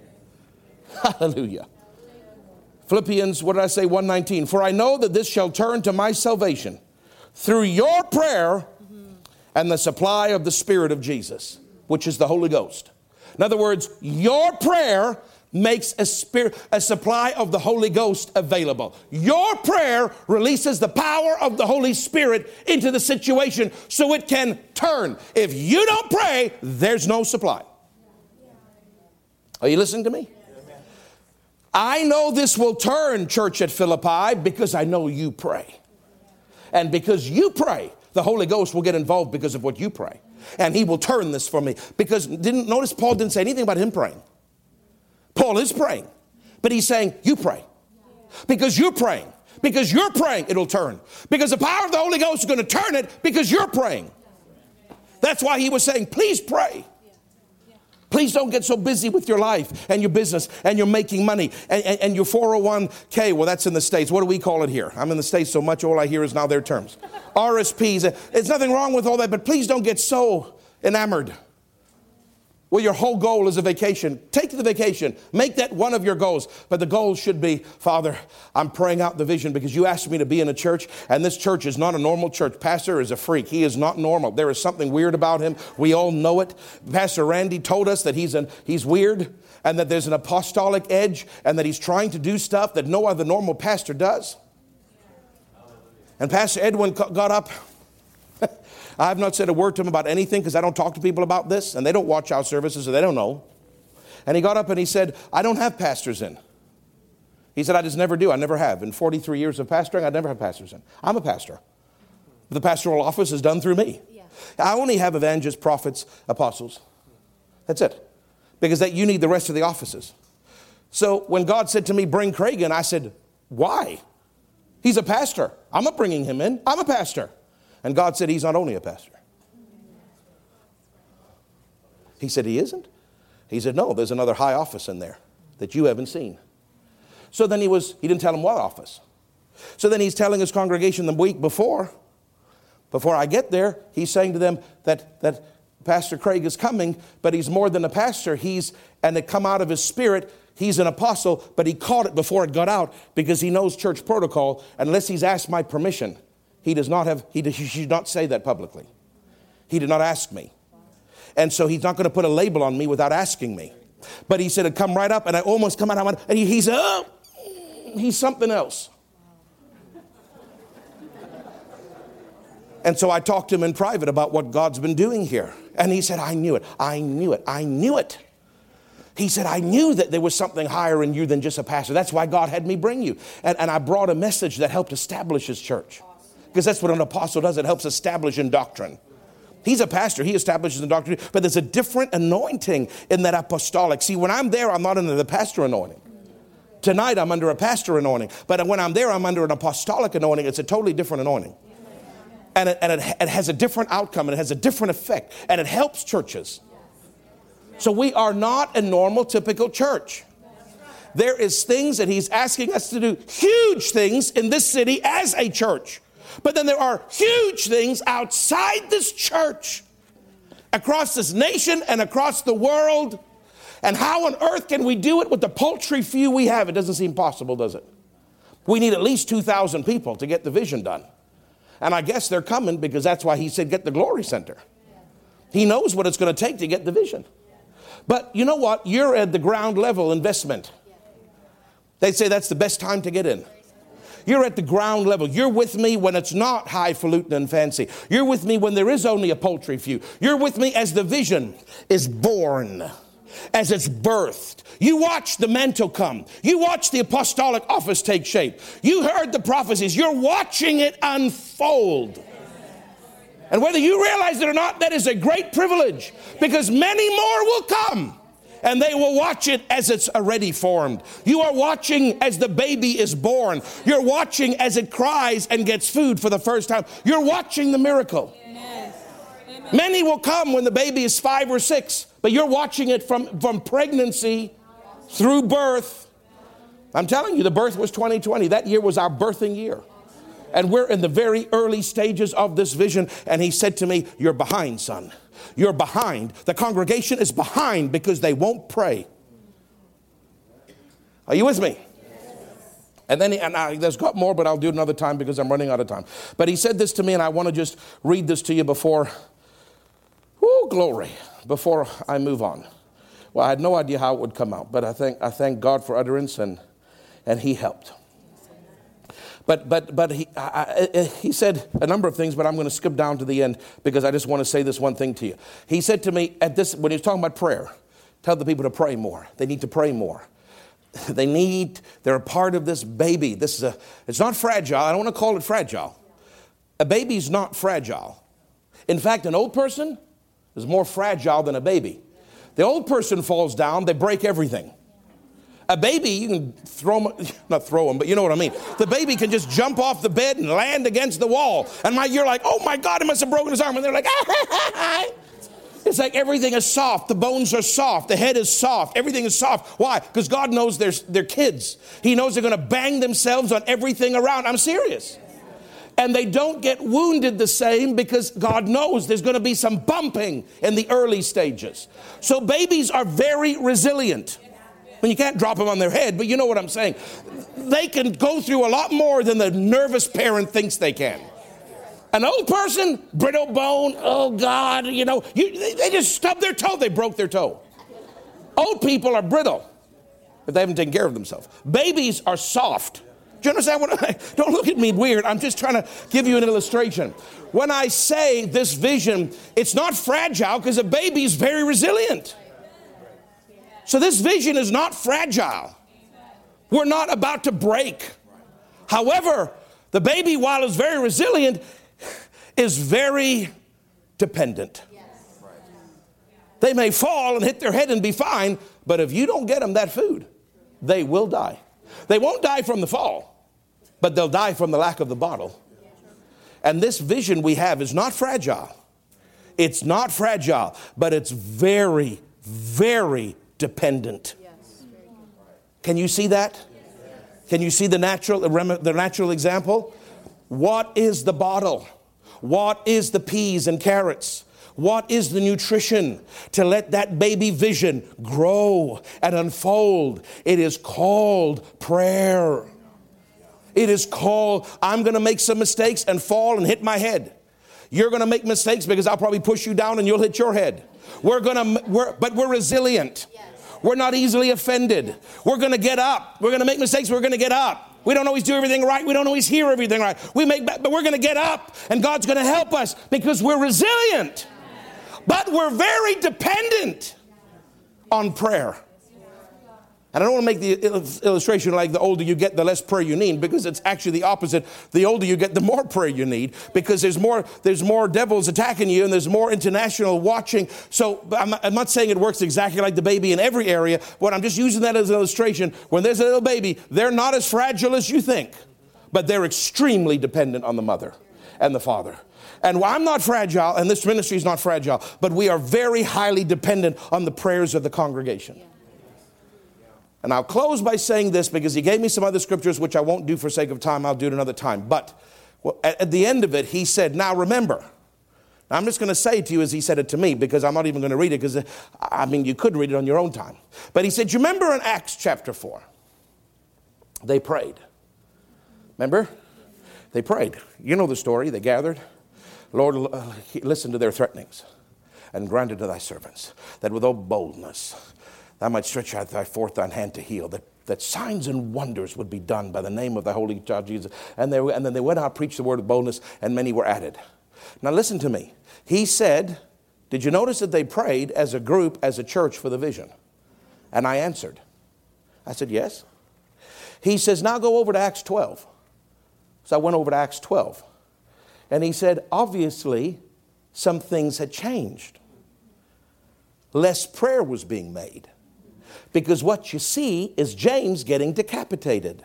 Hallelujah. Philippians, what did I say? one nineteen. For I know that this shall turn to my salvation through your prayer and the supply of the Spirit of Jesus, which is the Holy Ghost. In other words, your prayer makes a spirit, a supply of the Holy Ghost available. Your prayer releases the power of the Holy Spirit into the situation so it can turn. If you don't pray, there's no supply. Are you listening to me? I know this will turn, church at Philippi, because I know you pray. And because you pray, the Holy Ghost will get involved because of what you pray. And he will turn this for me. Because didn't notice Paul didn't say anything about him praying. Paul is praying. But he's saying, you pray. Because you're praying. Because you're praying, it'll turn. Because the power of the Holy Ghost is going to turn it because you're praying. That's why he was saying, please pray. Please don't get so busy with your life and your business and you're making money and, and, and your four oh one k. Well, that's in the States. What do we call it here? I'm in the States so much, all I hear is now their terms. R S Ps. There's nothing wrong with all that, but please don't get so enamored. Well, your whole goal is a vacation. Take the vacation. Make that one of your goals. But the goal should be, Father, I'm praying out the vision because you asked me to be in a church, and this church is not a normal church. Pastor is a freak. He is not normal. There is something weird about him. We all know it. Pastor Randy told us that he's an, he's weird and that there's an apostolic edge and that he's trying to do stuff that no other normal pastor does. And Pastor Edwin got up. I have not said a word to him about anything because I don't talk to people about this and they don't watch our services so they don't know. And he got up and he said, I don't have pastors in. He said, I just never do. I never have. In forty-three years of pastoring, I never have pastors in. I'm a pastor. The pastoral office is done through me. Yeah. I only have evangelists, prophets, apostles. That's it. Because that you need the rest of the offices. So when God said to me, bring Craig in, I said, why? He's a pastor. I'm not bringing him in. I'm a pastor. And God said, he's not only a pastor. He said, he isn't? He said, no, there's another high office in there that you haven't seen. So then he was, he didn't tell him what office. So then he's telling his congregation the week before, before I get there, he's saying to them that, that Pastor Craig is coming, but he's more than a pastor. He's, and it come out of his spirit, he's an apostle, but he caught it before it got out because he knows church protocol. Unless he's asked my permission, he does not have, he, he should not say that publicly. He did not ask me. And so he's not going to put a label on me without asking me. But he said it'd come right up and I almost come out. I went, and he, he's, uh, he's something else. And so I talked to him in private about what God's been doing here. And he said, I knew it. I knew it. I knew it. He said, I knew that there was something higher in you than just a pastor. That's why God had me bring you. And, and I brought a message that helped establish his church. Because that's what an apostle does. It helps establish in doctrine. He's a pastor. He establishes in doctrine. But there's a different anointing in that apostolic. See, when I'm there, I'm not under the pastor anointing. Tonight, I'm under a pastor anointing. But when I'm there, I'm under an apostolic anointing. It's a totally different anointing. And it, and it, it has a different outcome. And it has a different effect. And it helps churches. So we are not a normal, typical church. There is things that he's asking us to do. Huge things in this city as a church. But then there are huge things outside this church, across this nation and across the world. And how on earth can we do it with the paltry few we have? It doesn't seem possible, does it? We need at least two thousand people to get the vision done. And I guess they're coming because that's why he said get the Glory Center. He knows what it's going to take to get the vision. But you know what? You're at the ground level investment. They say that's the best time to get in. You're at the ground level. You're with me when it's not highfalutin and fancy. You're with me when there is only a paltry few. You're with me as the vision is born, as it's birthed. You watch the mantle come. You watch the apostolic office take shape. You heard the prophecies. You're watching it unfold. And whether you realize it or not, that is a great privilege because many more will come. And they will watch it as it's already formed. You are watching as the baby is born. You're watching as it cries and gets food for the first time. You're watching the miracle. Yes. Many will come when the baby is five or six, but you're watching it from, from pregnancy through birth. I'm telling you, the birth was twenty twenty. That year was our birthing year. And we're in the very early stages of this vision. And he said to me, you're behind, son. You're behind. The congregation is behind because they won't pray. Are you with me? Yes. And then, he, and I, there's got more, but I'll do it another time because I'm running out of time. But he said this to me, and I want to just read this to you before, oh, glory, before I move on. Well, I had no idea how it would come out, but I thank, I thank God for utterance, and, and he helped. But but but he I, I, he said a number of things, but I'm going to skip down to the end because I just want to say this one thing to you. He said to me at this, when he was talking about prayer, tell the people to pray more. They need to pray more. They need, they're a part of this baby. This is a, it's not fragile. I don't want to call it fragile. A baby's not fragile. In fact, an old person is more fragile than a baby. The old person falls down, they break everything. A baby, you can throw them, not throw them, but you know what I mean. The baby can just jump off the bed and land against the wall. And my, you're like, oh my God, he must have broken his arm. And they're like, ah, ha, ha, ha. It's like everything is soft. The bones are soft. The head is soft. Everything is soft. Why? Because God knows they're, they're kids. He knows they're going to bang themselves on everything around. I'm serious. And they don't get wounded the same because God knows there's going to be some bumping in the early stages. So babies are very resilient. When you can't drop them on their head, but you know what I'm saying. They can go through a lot more than the nervous parent thinks they can. An old person, brittle bone, oh God, you know, you, they, they just stubbed their toe, they broke their toe. Old people are brittle if they haven't taken care of themselves. Babies are soft. Do you understand what I, don't look at me weird. I'm just trying to give you an illustration. When I say this vision, it's not fragile because a baby is very resilient. So this vision is not fragile. We're not about to break. However, the baby, while it's very resilient, is very dependent. They may fall and hit their head and be fine, but if you don't get them that food, they will die. They won't die from the fall, but they'll die from the lack of the bottle. And this vision we have is not fragile. It's not fragile, but it's very, very dependent. Can you see that? Can you see the natural, the natural example? What is the bottle? What is the peas and carrots? What is the nutrition to let that baby vision grow and unfold? It is called prayer. It is called, I'm going to make some mistakes and fall and hit my head. You're going to make mistakes because I'll probably push you down and you'll hit your head. We're going to, we're, but we're resilient. We're not easily offended. We're going to get up. We're going to make mistakes. We're going to get up. We don't always do everything right. We don't always hear everything right. We make, but we're going to get up, and God's going to help us because we're resilient. But we're very dependent on prayer. And I don't want to make the illustration like the older you get, the less prayer you need, because it's actually the opposite. The older you get, the more prayer you need, because there's more there's more devils attacking you, and there's more international watching. So I'm not, I'm not saying it works exactly like the baby in every area, but I'm just using that as an illustration. When there's a little baby, they're not as fragile as you think, but they're extremely dependent on the mother and the father. And I'm not fragile, and this ministry is not fragile, but we are very highly dependent on the prayers of the congregation. And I'll close by saying this because he gave me some other scriptures, which I won't do for sake of time. I'll do it another time. But at, at the end of it, he said, now remember. Now I'm just going to say it to you as he said it to me, because I'm not even going to read it, because, I mean, you could read it on your own time. But he said, you remember in Acts chapter four, they prayed. Remember? They prayed. You know the story. They gathered. Lord, uh, listen to their threatenings, and grant it to thy servants, that with all boldness thou might stretch out thy forth thine hand to heal, that, that signs and wonders would be done by the name of the Holy Child Jesus. And, they, and then they went out, preached the word of boldness, and many were added. Now listen to me. He said, did you notice that they prayed as a group, as a church for the vision? And I answered. I said, yes. He says, now go over to Acts twelve. So I went over to Acts twelve. And he said, obviously, some things had changed. Less prayer was being made. Because what you see is James getting decapitated.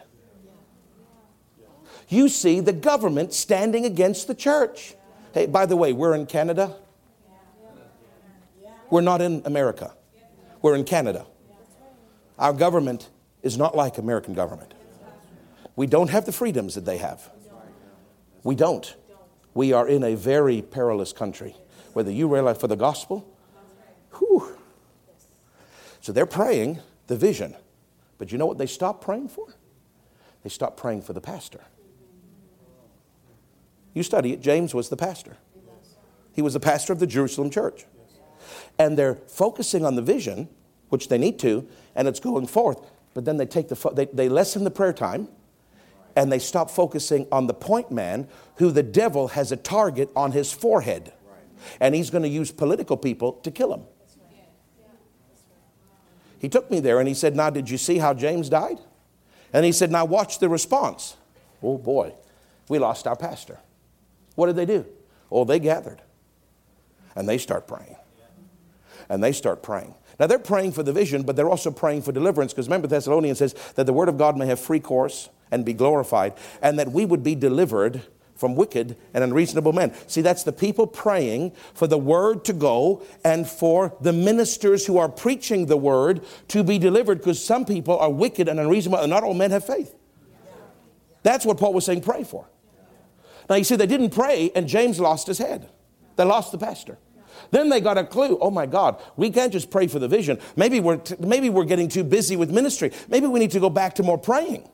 You see the government standing against the church. Hey, by the way, we're in Canada. We're not in America. We're in Canada. Our government is not like American government. We don't have the freedoms that they have. We don't. We are in a very perilous country. Whether you realize for the gospel, whew. So they're praying the vision. But you know what they stopped praying for? They stopped praying for the pastor. You study it. James was the pastor. He was the pastor of the Jerusalem church. And they're focusing on the vision, which they need to, and it's going forth. But then they take the, fo- they, they lessen the prayer time, and they stop focusing on the point man who the devil has a target on his forehead. And he's going to use political people to kill him. He took me there and he said, now, did you see how James died? And he said, now watch the response. Oh boy, we lost our pastor. What did they do? Oh, they gathered. And they start praying. And they start praying. Now they're praying for the vision, but they're also praying for deliverance. Because remember, Thessalonians says that the word of God may have free course and be glorified, and that we would be delivered from wicked and unreasonable men. See, that's the people praying for the word to go and for the ministers who are preaching the word to be delivered, because some people are wicked and unreasonable, and not all men have faith. That's what Paul was saying, pray for. Now, you see, they didn't pray, and James lost his head. They lost the pastor. Then they got a clue. Oh my God, we can't just pray for the vision. Maybe we're, t- maybe we're getting too busy with ministry. Maybe we need to go back to more praying.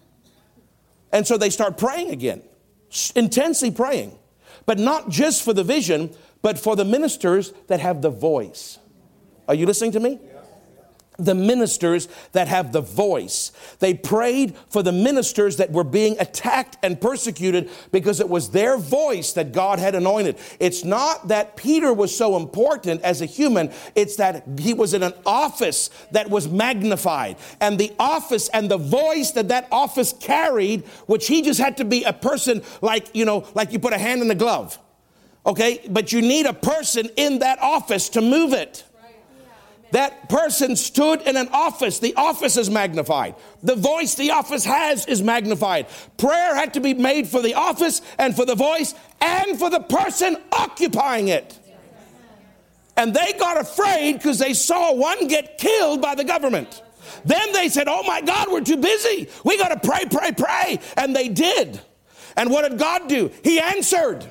And so they start praying again, intensely praying, but not just for the vision, but for the ministers that have the voice. Are you listening to me? The ministers that have the voice. They prayed for the ministers that were being attacked and persecuted because it was their voice that God had anointed. It's not that Peter was so important as a human. It's that he was in an office that was magnified. And the office and the voice that that office carried, which he just had to be a person like, you know, like you put a hand in the glove. Okay? But you need a person in that office to move it. That person stood in an office. The office is magnified. The voice the office has is magnified. Prayer had to be made for the office and for the voice and for the person occupying it. And they got afraid because they saw one get killed by the government. Then they said, oh my God, we're too busy. We got to pray, pray, pray. And they did. And what did God do? He answered.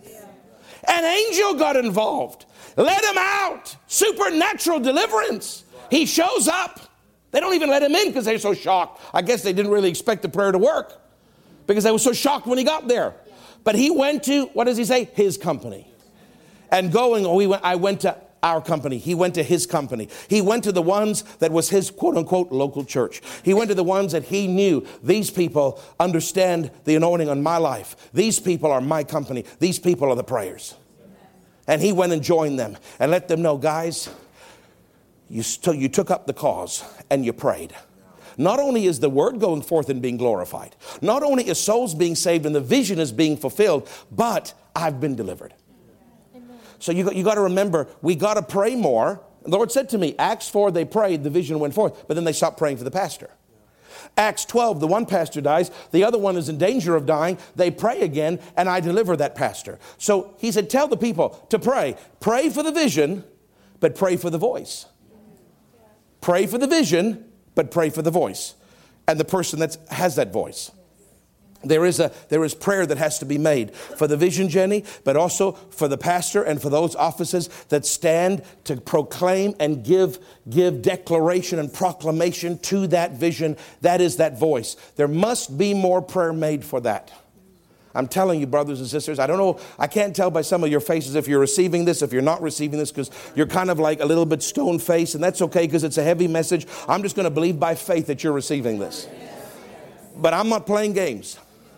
An angel got involved. Let him out. Supernatural deliverance. He shows up. They don't even let him in because they're so shocked. I guess they didn't really expect the prayer to work because they were so shocked when he got there. But he went to, what does he say? His company. And going, oh, we went, I went to our company. He went to his company. He went to the ones that was his quote unquote local church. He went to the ones that he knew. These people understand the anointing on my life. These people are my company. These people are the prayers. And he went and joined them and let them know, guys, you, st- you took up the cause and you prayed. Not only is the word going forth and being glorified, not only is souls being saved and the vision is being fulfilled, but I've been delivered. Amen. So you got, you got to remember, we got to pray more. The Lord said to me, Acts four, they prayed, the vision went forth, but then they stopped praying for the pastor. Acts twelve, the one pastor dies, the other one is in danger of dying. They pray again, and I deliver that pastor. So he said, tell the people to pray. Pray for the vision, but pray for the voice. Pray for the vision, but pray for the voice. And the person that has that voice. There is a there is prayer that has to be made for the vision, Jenny, but also for the pastor and for those offices that stand to proclaim and give give declaration and proclamation to that vision. That is that voice. There must be more prayer made for that. I'm telling you, brothers and sisters, I don't know, I can't tell by some of your faces if you're receiving this, if you're not receiving this, because you're kind of like a little bit stone-faced, and that's okay because it's a heavy message. I'm just going to believe by faith that you're receiving this. But I'm not playing games.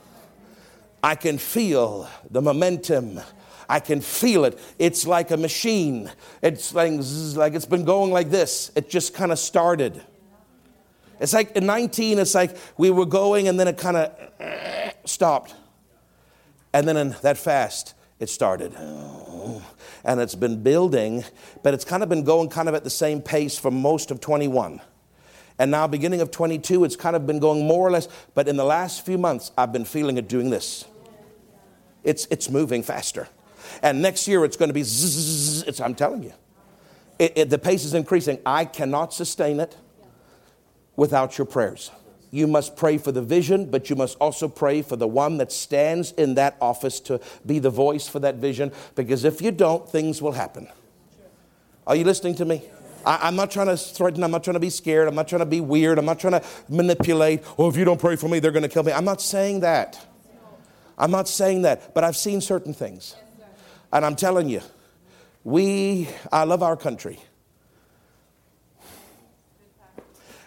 I can feel the momentum. I can feel it. It's like a machine. It's like, zzz, like it's been going like this. It just kind of started. It's like in nineteen, it's like we were going and then it kind of uh, stopped. And then in that fast, it started. And it's been building, but it's kind of been going kind of at the same pace for most of twenty-one. And now beginning of twenty-two, it's kind of been going more or less. But in the last few months, I've been feeling it doing this. It's it's moving faster. And next year, it's going to be zzz. It's, I'm telling you. It, it, the pace is increasing. I cannot sustain it without your prayers. You must pray for the vision, but you must also pray for the one that stands in that office to be the voice for that vision. Because if you don't, things will happen. Are you listening to me? I, I'm not trying to threaten. I'm not trying to be scared. I'm not trying to be weird. I'm not trying to manipulate. Oh, if you don't pray for me, they're going to kill me. I'm not saying that. I'm not saying that. But I've seen certain things. And I'm telling you, we, I love our country.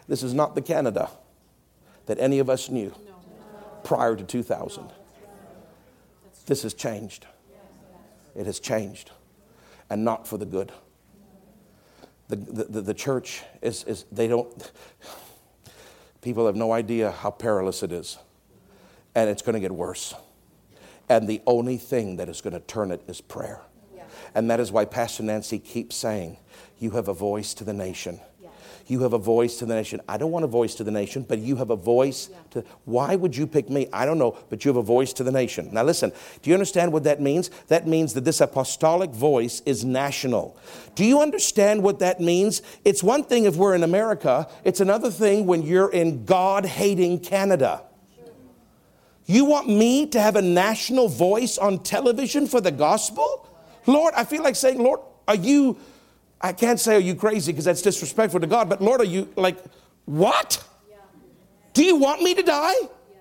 This is not the Canada that any of us knew prior to two thousand. This has changed. It has changed, and not for the good. The, the, the church is, is, they don't, people have no idea how perilous it is. And it's going to get worse. And the only thing that is going to turn it is prayer. Yeah. And that is why Pastor Nancy keeps saying, you have a voice to the nation. Yeah. You have a voice to the nation. I don't want a voice to the nation, but you have a voice yeah. to, why would you pick me? I don't know, but you have a voice to the nation. Now listen, do you understand what that means? That means that this apostolic voice is national. Do you understand what that means? It's one thing if we're in America. It's another thing when you're in God-hating Canada. You want me to have a national voice on television for the gospel? Lord, I feel like saying, Lord, are you, I can't say are you crazy because that's disrespectful to God, but Lord, are you like, what? Do you want me to die?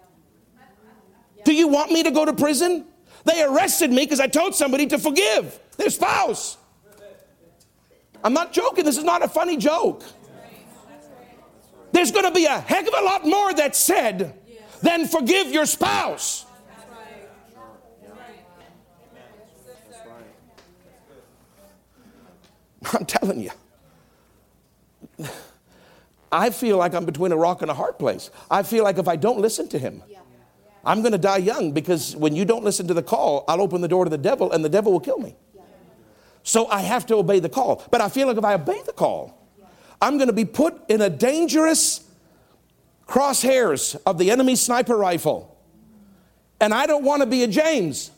Do you want me to go to prison? They arrested me because I told somebody to forgive their spouse. I'm not joking. This is not a funny joke. There's going to be a heck of a lot more that's said than forgive your spouse. I'm telling you. I feel like I'm between a rock and a hard place. I feel like if I don't listen to him, I'm going to die young, because when you don't listen to the call, I'll open the door to the devil and the devil will kill me. So I have to obey the call. But I feel like if I obey the call, I'm going to be put in a dangerous crosshairs of the enemy sniper rifle. And I don't want to be a James.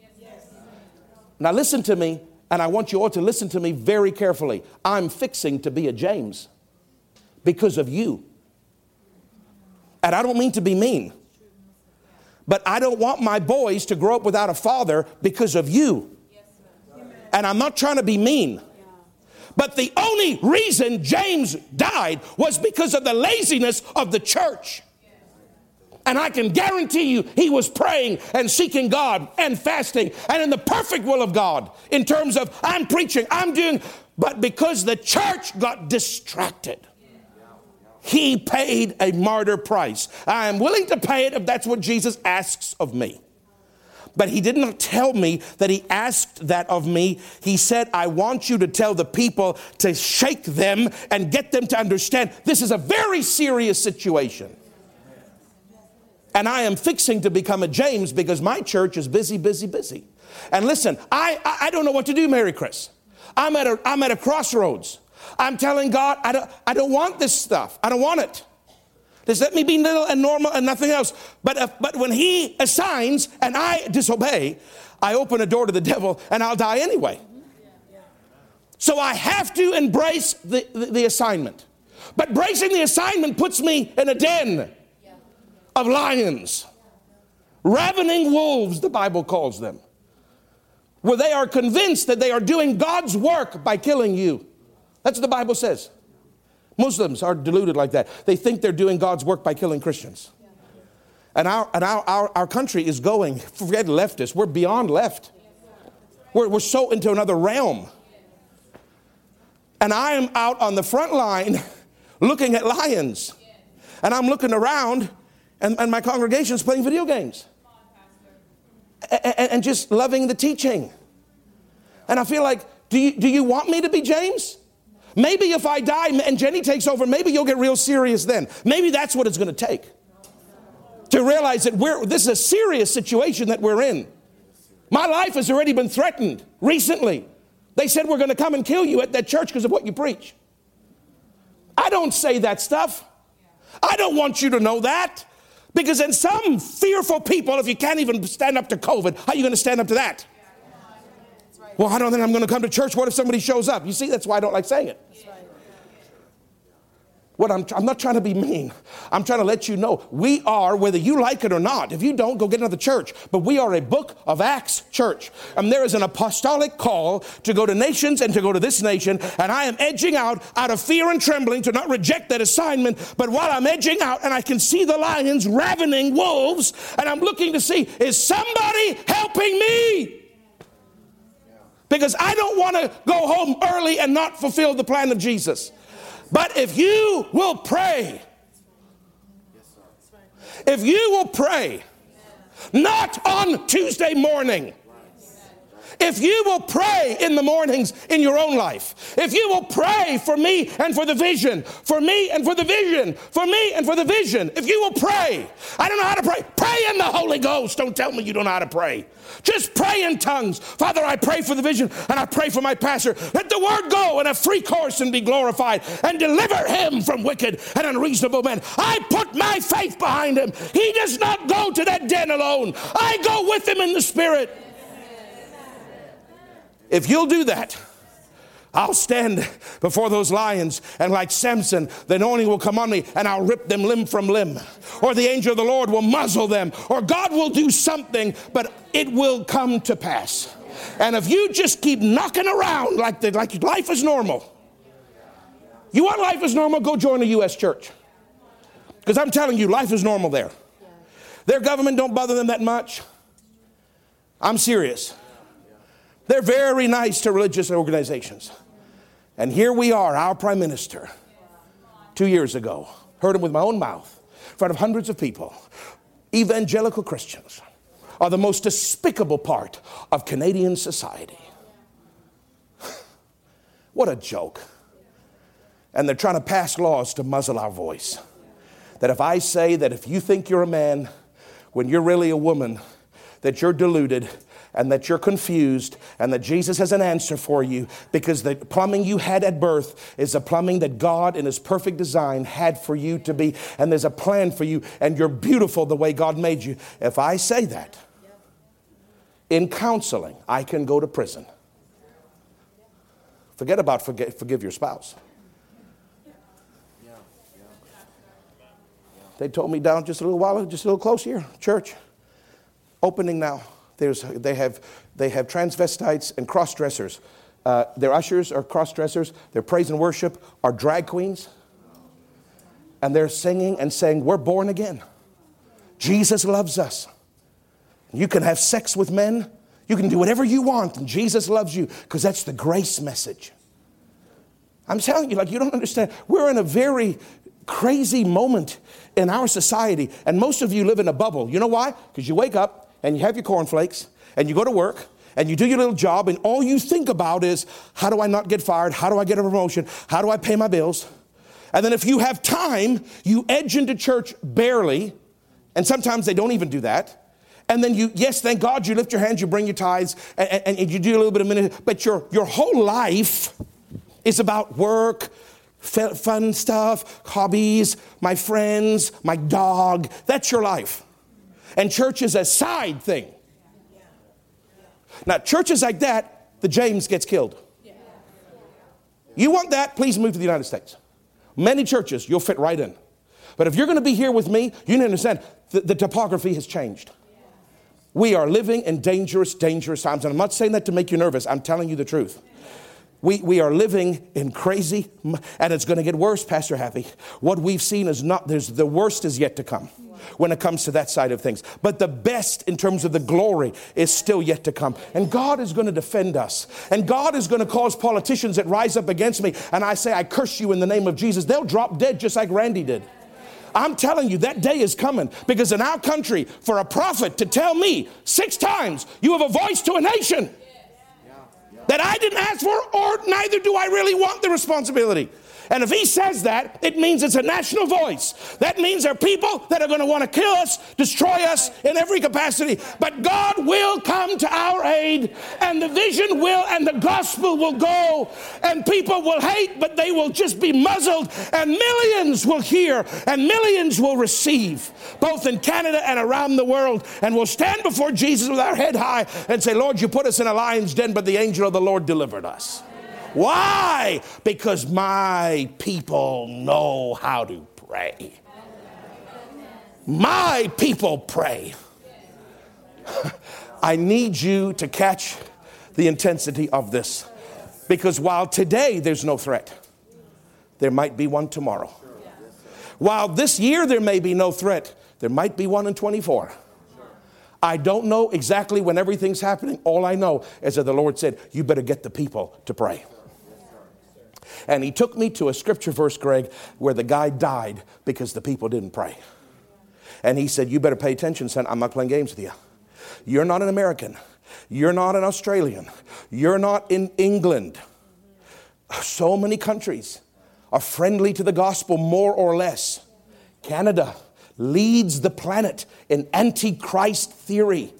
Now listen to me, and I want you all to listen to me very carefully. I'm fixing to be a James because of you. And I don't mean to be mean, but I don't want my boys to grow up without a father because of you. And I'm not trying to be mean. But the only reason James died was because of the laziness of the church. And I can guarantee you he was praying and seeking God and fasting and in the perfect will of God in terms of I'm preaching, I'm doing, but because the church got distracted, he paid a martyr price. I am willing to pay it if that's what Jesus asks of me. But he did not tell me that he asked that of me. He said, I want you to tell the people to shake them and get them to understand this is a very serious situation. And I am fixing to become a James because my church is busy, busy, busy. And listen, I, I, I don't know what to do, Mary Chris. I'm at a, I'm at a crossroads. I'm telling God, I don't, I don't want this stuff. I don't want it. Just let me be little and normal and nothing else. But if, but when he assigns and I disobey, I open a door to the devil and I'll die anyway. So I have to embrace the, the, the assignment. But bracing the assignment puts me in a den of lions. Ravening wolves, the Bible calls them. Where they are convinced that they are doing God's work by killing you. That's what the Bible says. Muslims are deluded like that. They think they're doing God's work by killing Christians. And our and our, our, our country is going, forget leftists, we're beyond left. We're, we're so into another realm. And I am out on the front line looking at lions. And I'm looking around and, and my congregation's playing video games. And, and just loving the teaching. And I feel like, do you, do you want me to be James? Maybe if I die and Jenny takes over, maybe you'll get real serious then. Maybe that's what it's going to take. To realize that we're, this is a serious situation that we're in. My life has already been threatened recently. They said we're going to come and kill you at that church because of what you preach. I don't say that stuff. I don't want you to know that. Because then some fearful people, if you can't even stand up to COVID, how are you going to stand up to that? Well, I don't think I'm going to come to church. What if somebody shows up? You see, that's why I don't like saying it. What I'm, I'm not trying to be mean. I'm trying to let you know we are, whether you like it or not. If you don't, go get another church. But we are a Book of Acts church. And there is an apostolic call to go to nations and to go to this nation. And I am edging out, out of fear and trembling, to not reject that assignment. But while I'm edging out and I can see the lions ravening wolves, and I'm looking to see, is somebody helping me? Because I don't want to go home early and not fulfill the plan of Jesus. But if you will pray, if you will pray, not on Tuesday morning, if you will pray in the mornings in your own life, if you will pray for me and for the vision, for me and for the vision, for me and for the vision, if you will pray, I don't know how to pray. Pray in the Holy Ghost. Don't tell me you don't know how to pray. Just pray in tongues. Father, I pray for the vision and I pray for my pastor. Let the word go in a free course and be glorified, and deliver him from wicked and unreasonable men. I put my faith behind him. He does not go to that den alone. I go with him in the Spirit. If you'll do that, I'll stand before those lions, and like Samson, the anointing will come on me and I'll rip them limb from limb. Or the angel of the Lord will muzzle them. Or God will do something, but it will come to pass. And if you just keep knocking around like, the, like life is normal. You want life is normal? Go join a U S church. Because I'm telling you, life is normal there. Their government don't bother them that much. I'm serious. They're very nice to religious organizations. And here we are, our prime minister, two years ago, heard him with my own mouth, in front of hundreds of people. Evangelical Christians are the most despicable part of Canadian society. What a joke. And they're trying to pass laws to muzzle our voice. That if I say that if you think you're a man when you're really a woman, that you're deluded, and that you're confused, and that Jesus has an answer for you, because the plumbing you had at birth is the plumbing that God in his perfect design had for you to be, and there's a plan for you, and you're beautiful the way God made you. If I say that in counseling, I can go to prison. Forget about forget, forgive your spouse. They told me down just a little while, just a little close here, church, opening now. There's, they have they have transvestites and cross-dressers. Uh, their ushers are cross-dressers. Their praise and worship are drag queens. And they're singing and saying, we're born again. Jesus loves us. You can have sex with men. You can do whatever you want. And Jesus loves you, because that's the grace message. I'm telling you, like, you don't understand. We're in a very crazy moment in our society. And most of you live in a bubble. You know why? Because you wake up, and you have your cornflakes, and you go to work, and you do your little job, and all you think about is, how do I not get fired? How do I get a promotion? How do I pay my bills? And then if you have time, you edge into church barely, and sometimes they don't even do that. And then you, yes, thank God, you lift your hands, you bring your tithes, and, and, and you do a little bit of ministry, but your, your whole life is about work, fun stuff, hobbies, my friends, my dog. That's your life. And church is a side thing. Now, churches like that, the James gets killed. You want that? Please move to the United States. Many churches, you'll fit right in. But if you're going to be here with me, you need to understand the, the topography has changed. We are living in dangerous, dangerous times. And I'm not saying that to make you nervous. I'm telling you the truth. We, we are living in crazy, and it's going to get worse, Pastor Happy. What we've seen is not, there's the worst is yet to come when it comes to that side of things. But the best in terms of the glory is still yet to come. And God is going to defend us. And God is going to cause politicians that rise up against me, and I say, I curse you in the name of Jesus. They'll drop dead just like Randy did. I'm telling you, that day is coming, because in our country, for a prophet to tell me six times, you have a voice to a nation that I didn't ask for, or neither do I really want the responsibility. And if he says that, it means it's a national voice. That means there are people that are going to want to kill us, destroy us in every capacity. But God will come to our aid, and the vision will, and the gospel will go, and people will hate, but they will just be muzzled, and millions will hear, and millions will receive, both in Canada and around the world. And we'll stand before Jesus with our head high and say, Lord, you put us in a lion's den, but the angel of the Lord delivered us. Why? Because my people know how to pray. My people pray. I need you to catch the intensity of this. Because while today there's no threat, there might be one tomorrow. While this year there may be no threat, there might be one in twenty-four. I don't know exactly when everything's happening. All I know is that the Lord said, you better get the people to pray. And he took me to a scripture verse, Greg, where the guy died because the people didn't pray. And he said, you better pay attention, son. I'm not playing games with you. You're not an American. You're not an Australian. You're not in England. So many countries are friendly to the gospel, more or less. Canada leads the planet in antichrist theory.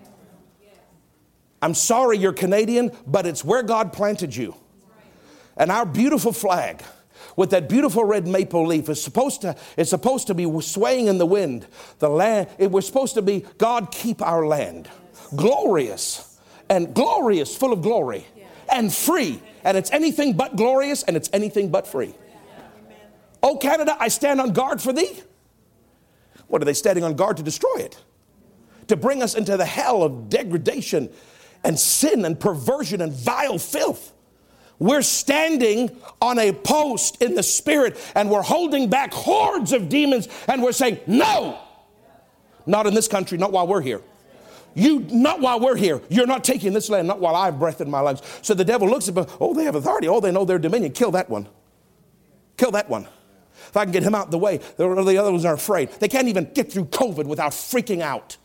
I'm sorry you're Canadian, but it's where God planted you. And our beautiful flag with that beautiful red maple leaf is supposed to, it's supposed to be swaying in the wind. The land, it was supposed to be, God, keep our land. Glorious and glorious, full of glory and free. And it's anything but glorious and it's anything but free. Oh, Canada, I stand on guard for thee. What are they standing on guard to destroy it? To bring us into the hell of degradation and sin and perversion and vile filth. We're standing on a post in the spirit and we're holding back hordes of demons and we're saying, no, not in this country, not while we're here. You, not while we're here. You're not taking this land, not while I have breath in my lungs. So the devil looks at them, oh, they have authority. Oh, they know their dominion. Kill that one. Kill that one. If I can get him out the way, the, the other ones are afraid. They can't even get through COVID without freaking out.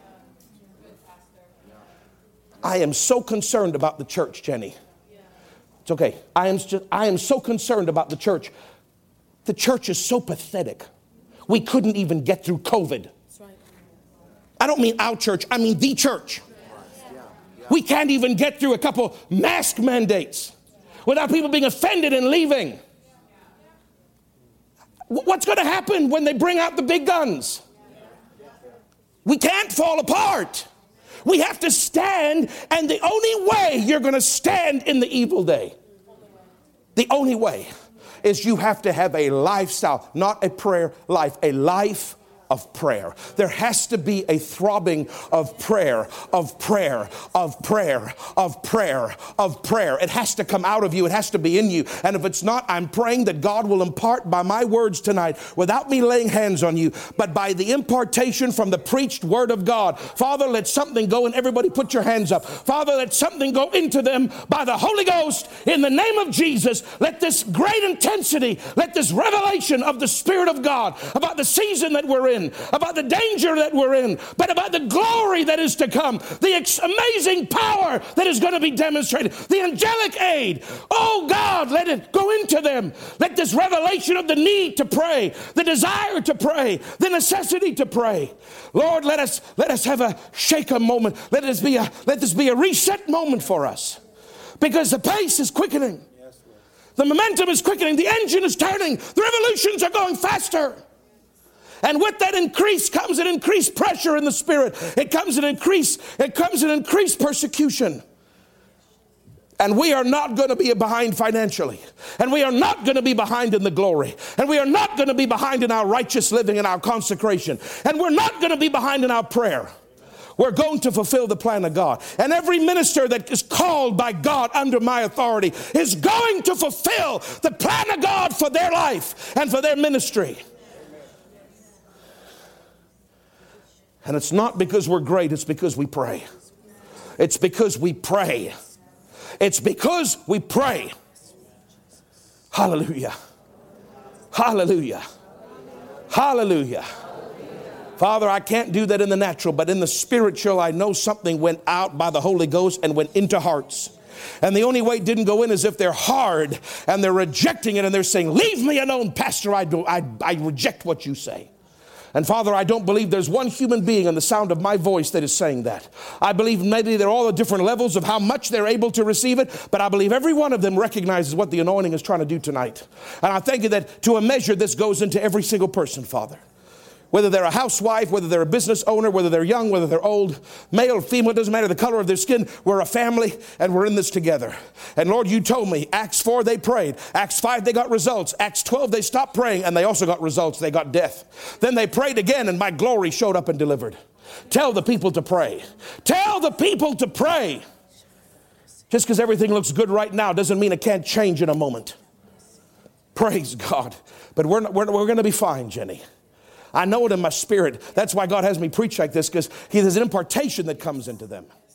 I am so concerned about the church, Jenny. It's okay. I am, just, I am so concerned about the church. The church is so pathetic. We couldn't even get through COVID. I don't mean our church. I mean the church. We can't even get through a couple mask mandates without people being offended and leaving. What's going to happen when they bring out the big guns? We can't fall apart. We have to stand, and the only way you're going to stand in the evil day, the only way is you have to have a lifestyle, not a prayer life, a life of prayer. There has to be a throbbing of prayer, of prayer, of prayer, of prayer, of prayer. It has to come out of you. It has to be in you. And if it's not, I'm praying that God will impart by my words tonight, without me laying hands on you, but by the impartation from the preached word of God. Father, let something go, and everybody put your hands up. Father, let something go into them by the Holy Ghost in the name of Jesus. Let this great intensity, let this revelation of the Spirit of God about the season that we're in, about the danger that we're in, but about the glory that is to come, the ex- amazing power that is going to be demonstrated, the angelic aid. Oh God, let it go into them. Let this revelation of the need to pray, the desire to pray, the necessity to pray. Lord, let us let us have a shake-up moment. Let this be a let this be a reset moment for us, because the pace is quickening. The momentum is quickening. The engine is turning. The revolutions are going faster. And with that increase comes an increased pressure in the spirit. It comes an increase, it comes an increased persecution. And we are not going to be behind financially. And we are not going to be behind in the glory. And we are not going to be behind in our righteous living and our consecration. And we're not going to be behind in our prayer. We're going to fulfill the plan of God. And every minister that is called by God under my authority is going to fulfill the plan of God for their life and for their ministry. And it's not because we're great, it's because we pray. It's because we pray. It's because we pray. Hallelujah. Hallelujah. Hallelujah. Father, I can't do that in the natural, but in the spiritual, I know something went out by the Holy Ghost and went into hearts. And the only way it didn't go in is if they're hard and they're rejecting it and they're saying, leave me alone, Pastor, I, do, I, I reject what you say. And Father, I don't believe there's one human being in the sound of my voice that is saying that. I believe maybe they're all at different levels of how much they're able to receive it, but I believe every one of them recognizes what the anointing is trying to do tonight. And I thank you that to a measure this goes into every single person, Father. Whether they're a housewife, whether they're a business owner, whether they're young, whether they're old, male, female, it doesn't matter the color of their skin. We're a family and we're in this together. And Lord, you told me, Acts four, they prayed. Acts five, they got results. Acts twelve, they stopped praying and they also got results. They got death. Then they prayed again and my glory showed up and delivered. Tell the people to pray. Tell the people to pray. Just because everything looks good right now doesn't mean it can't change in a moment. Praise God. But we're, not, we're, we're going to be fine, Jenny. I know it in my spirit. That's why God has me preach like this, because there's an impartation that comes into them.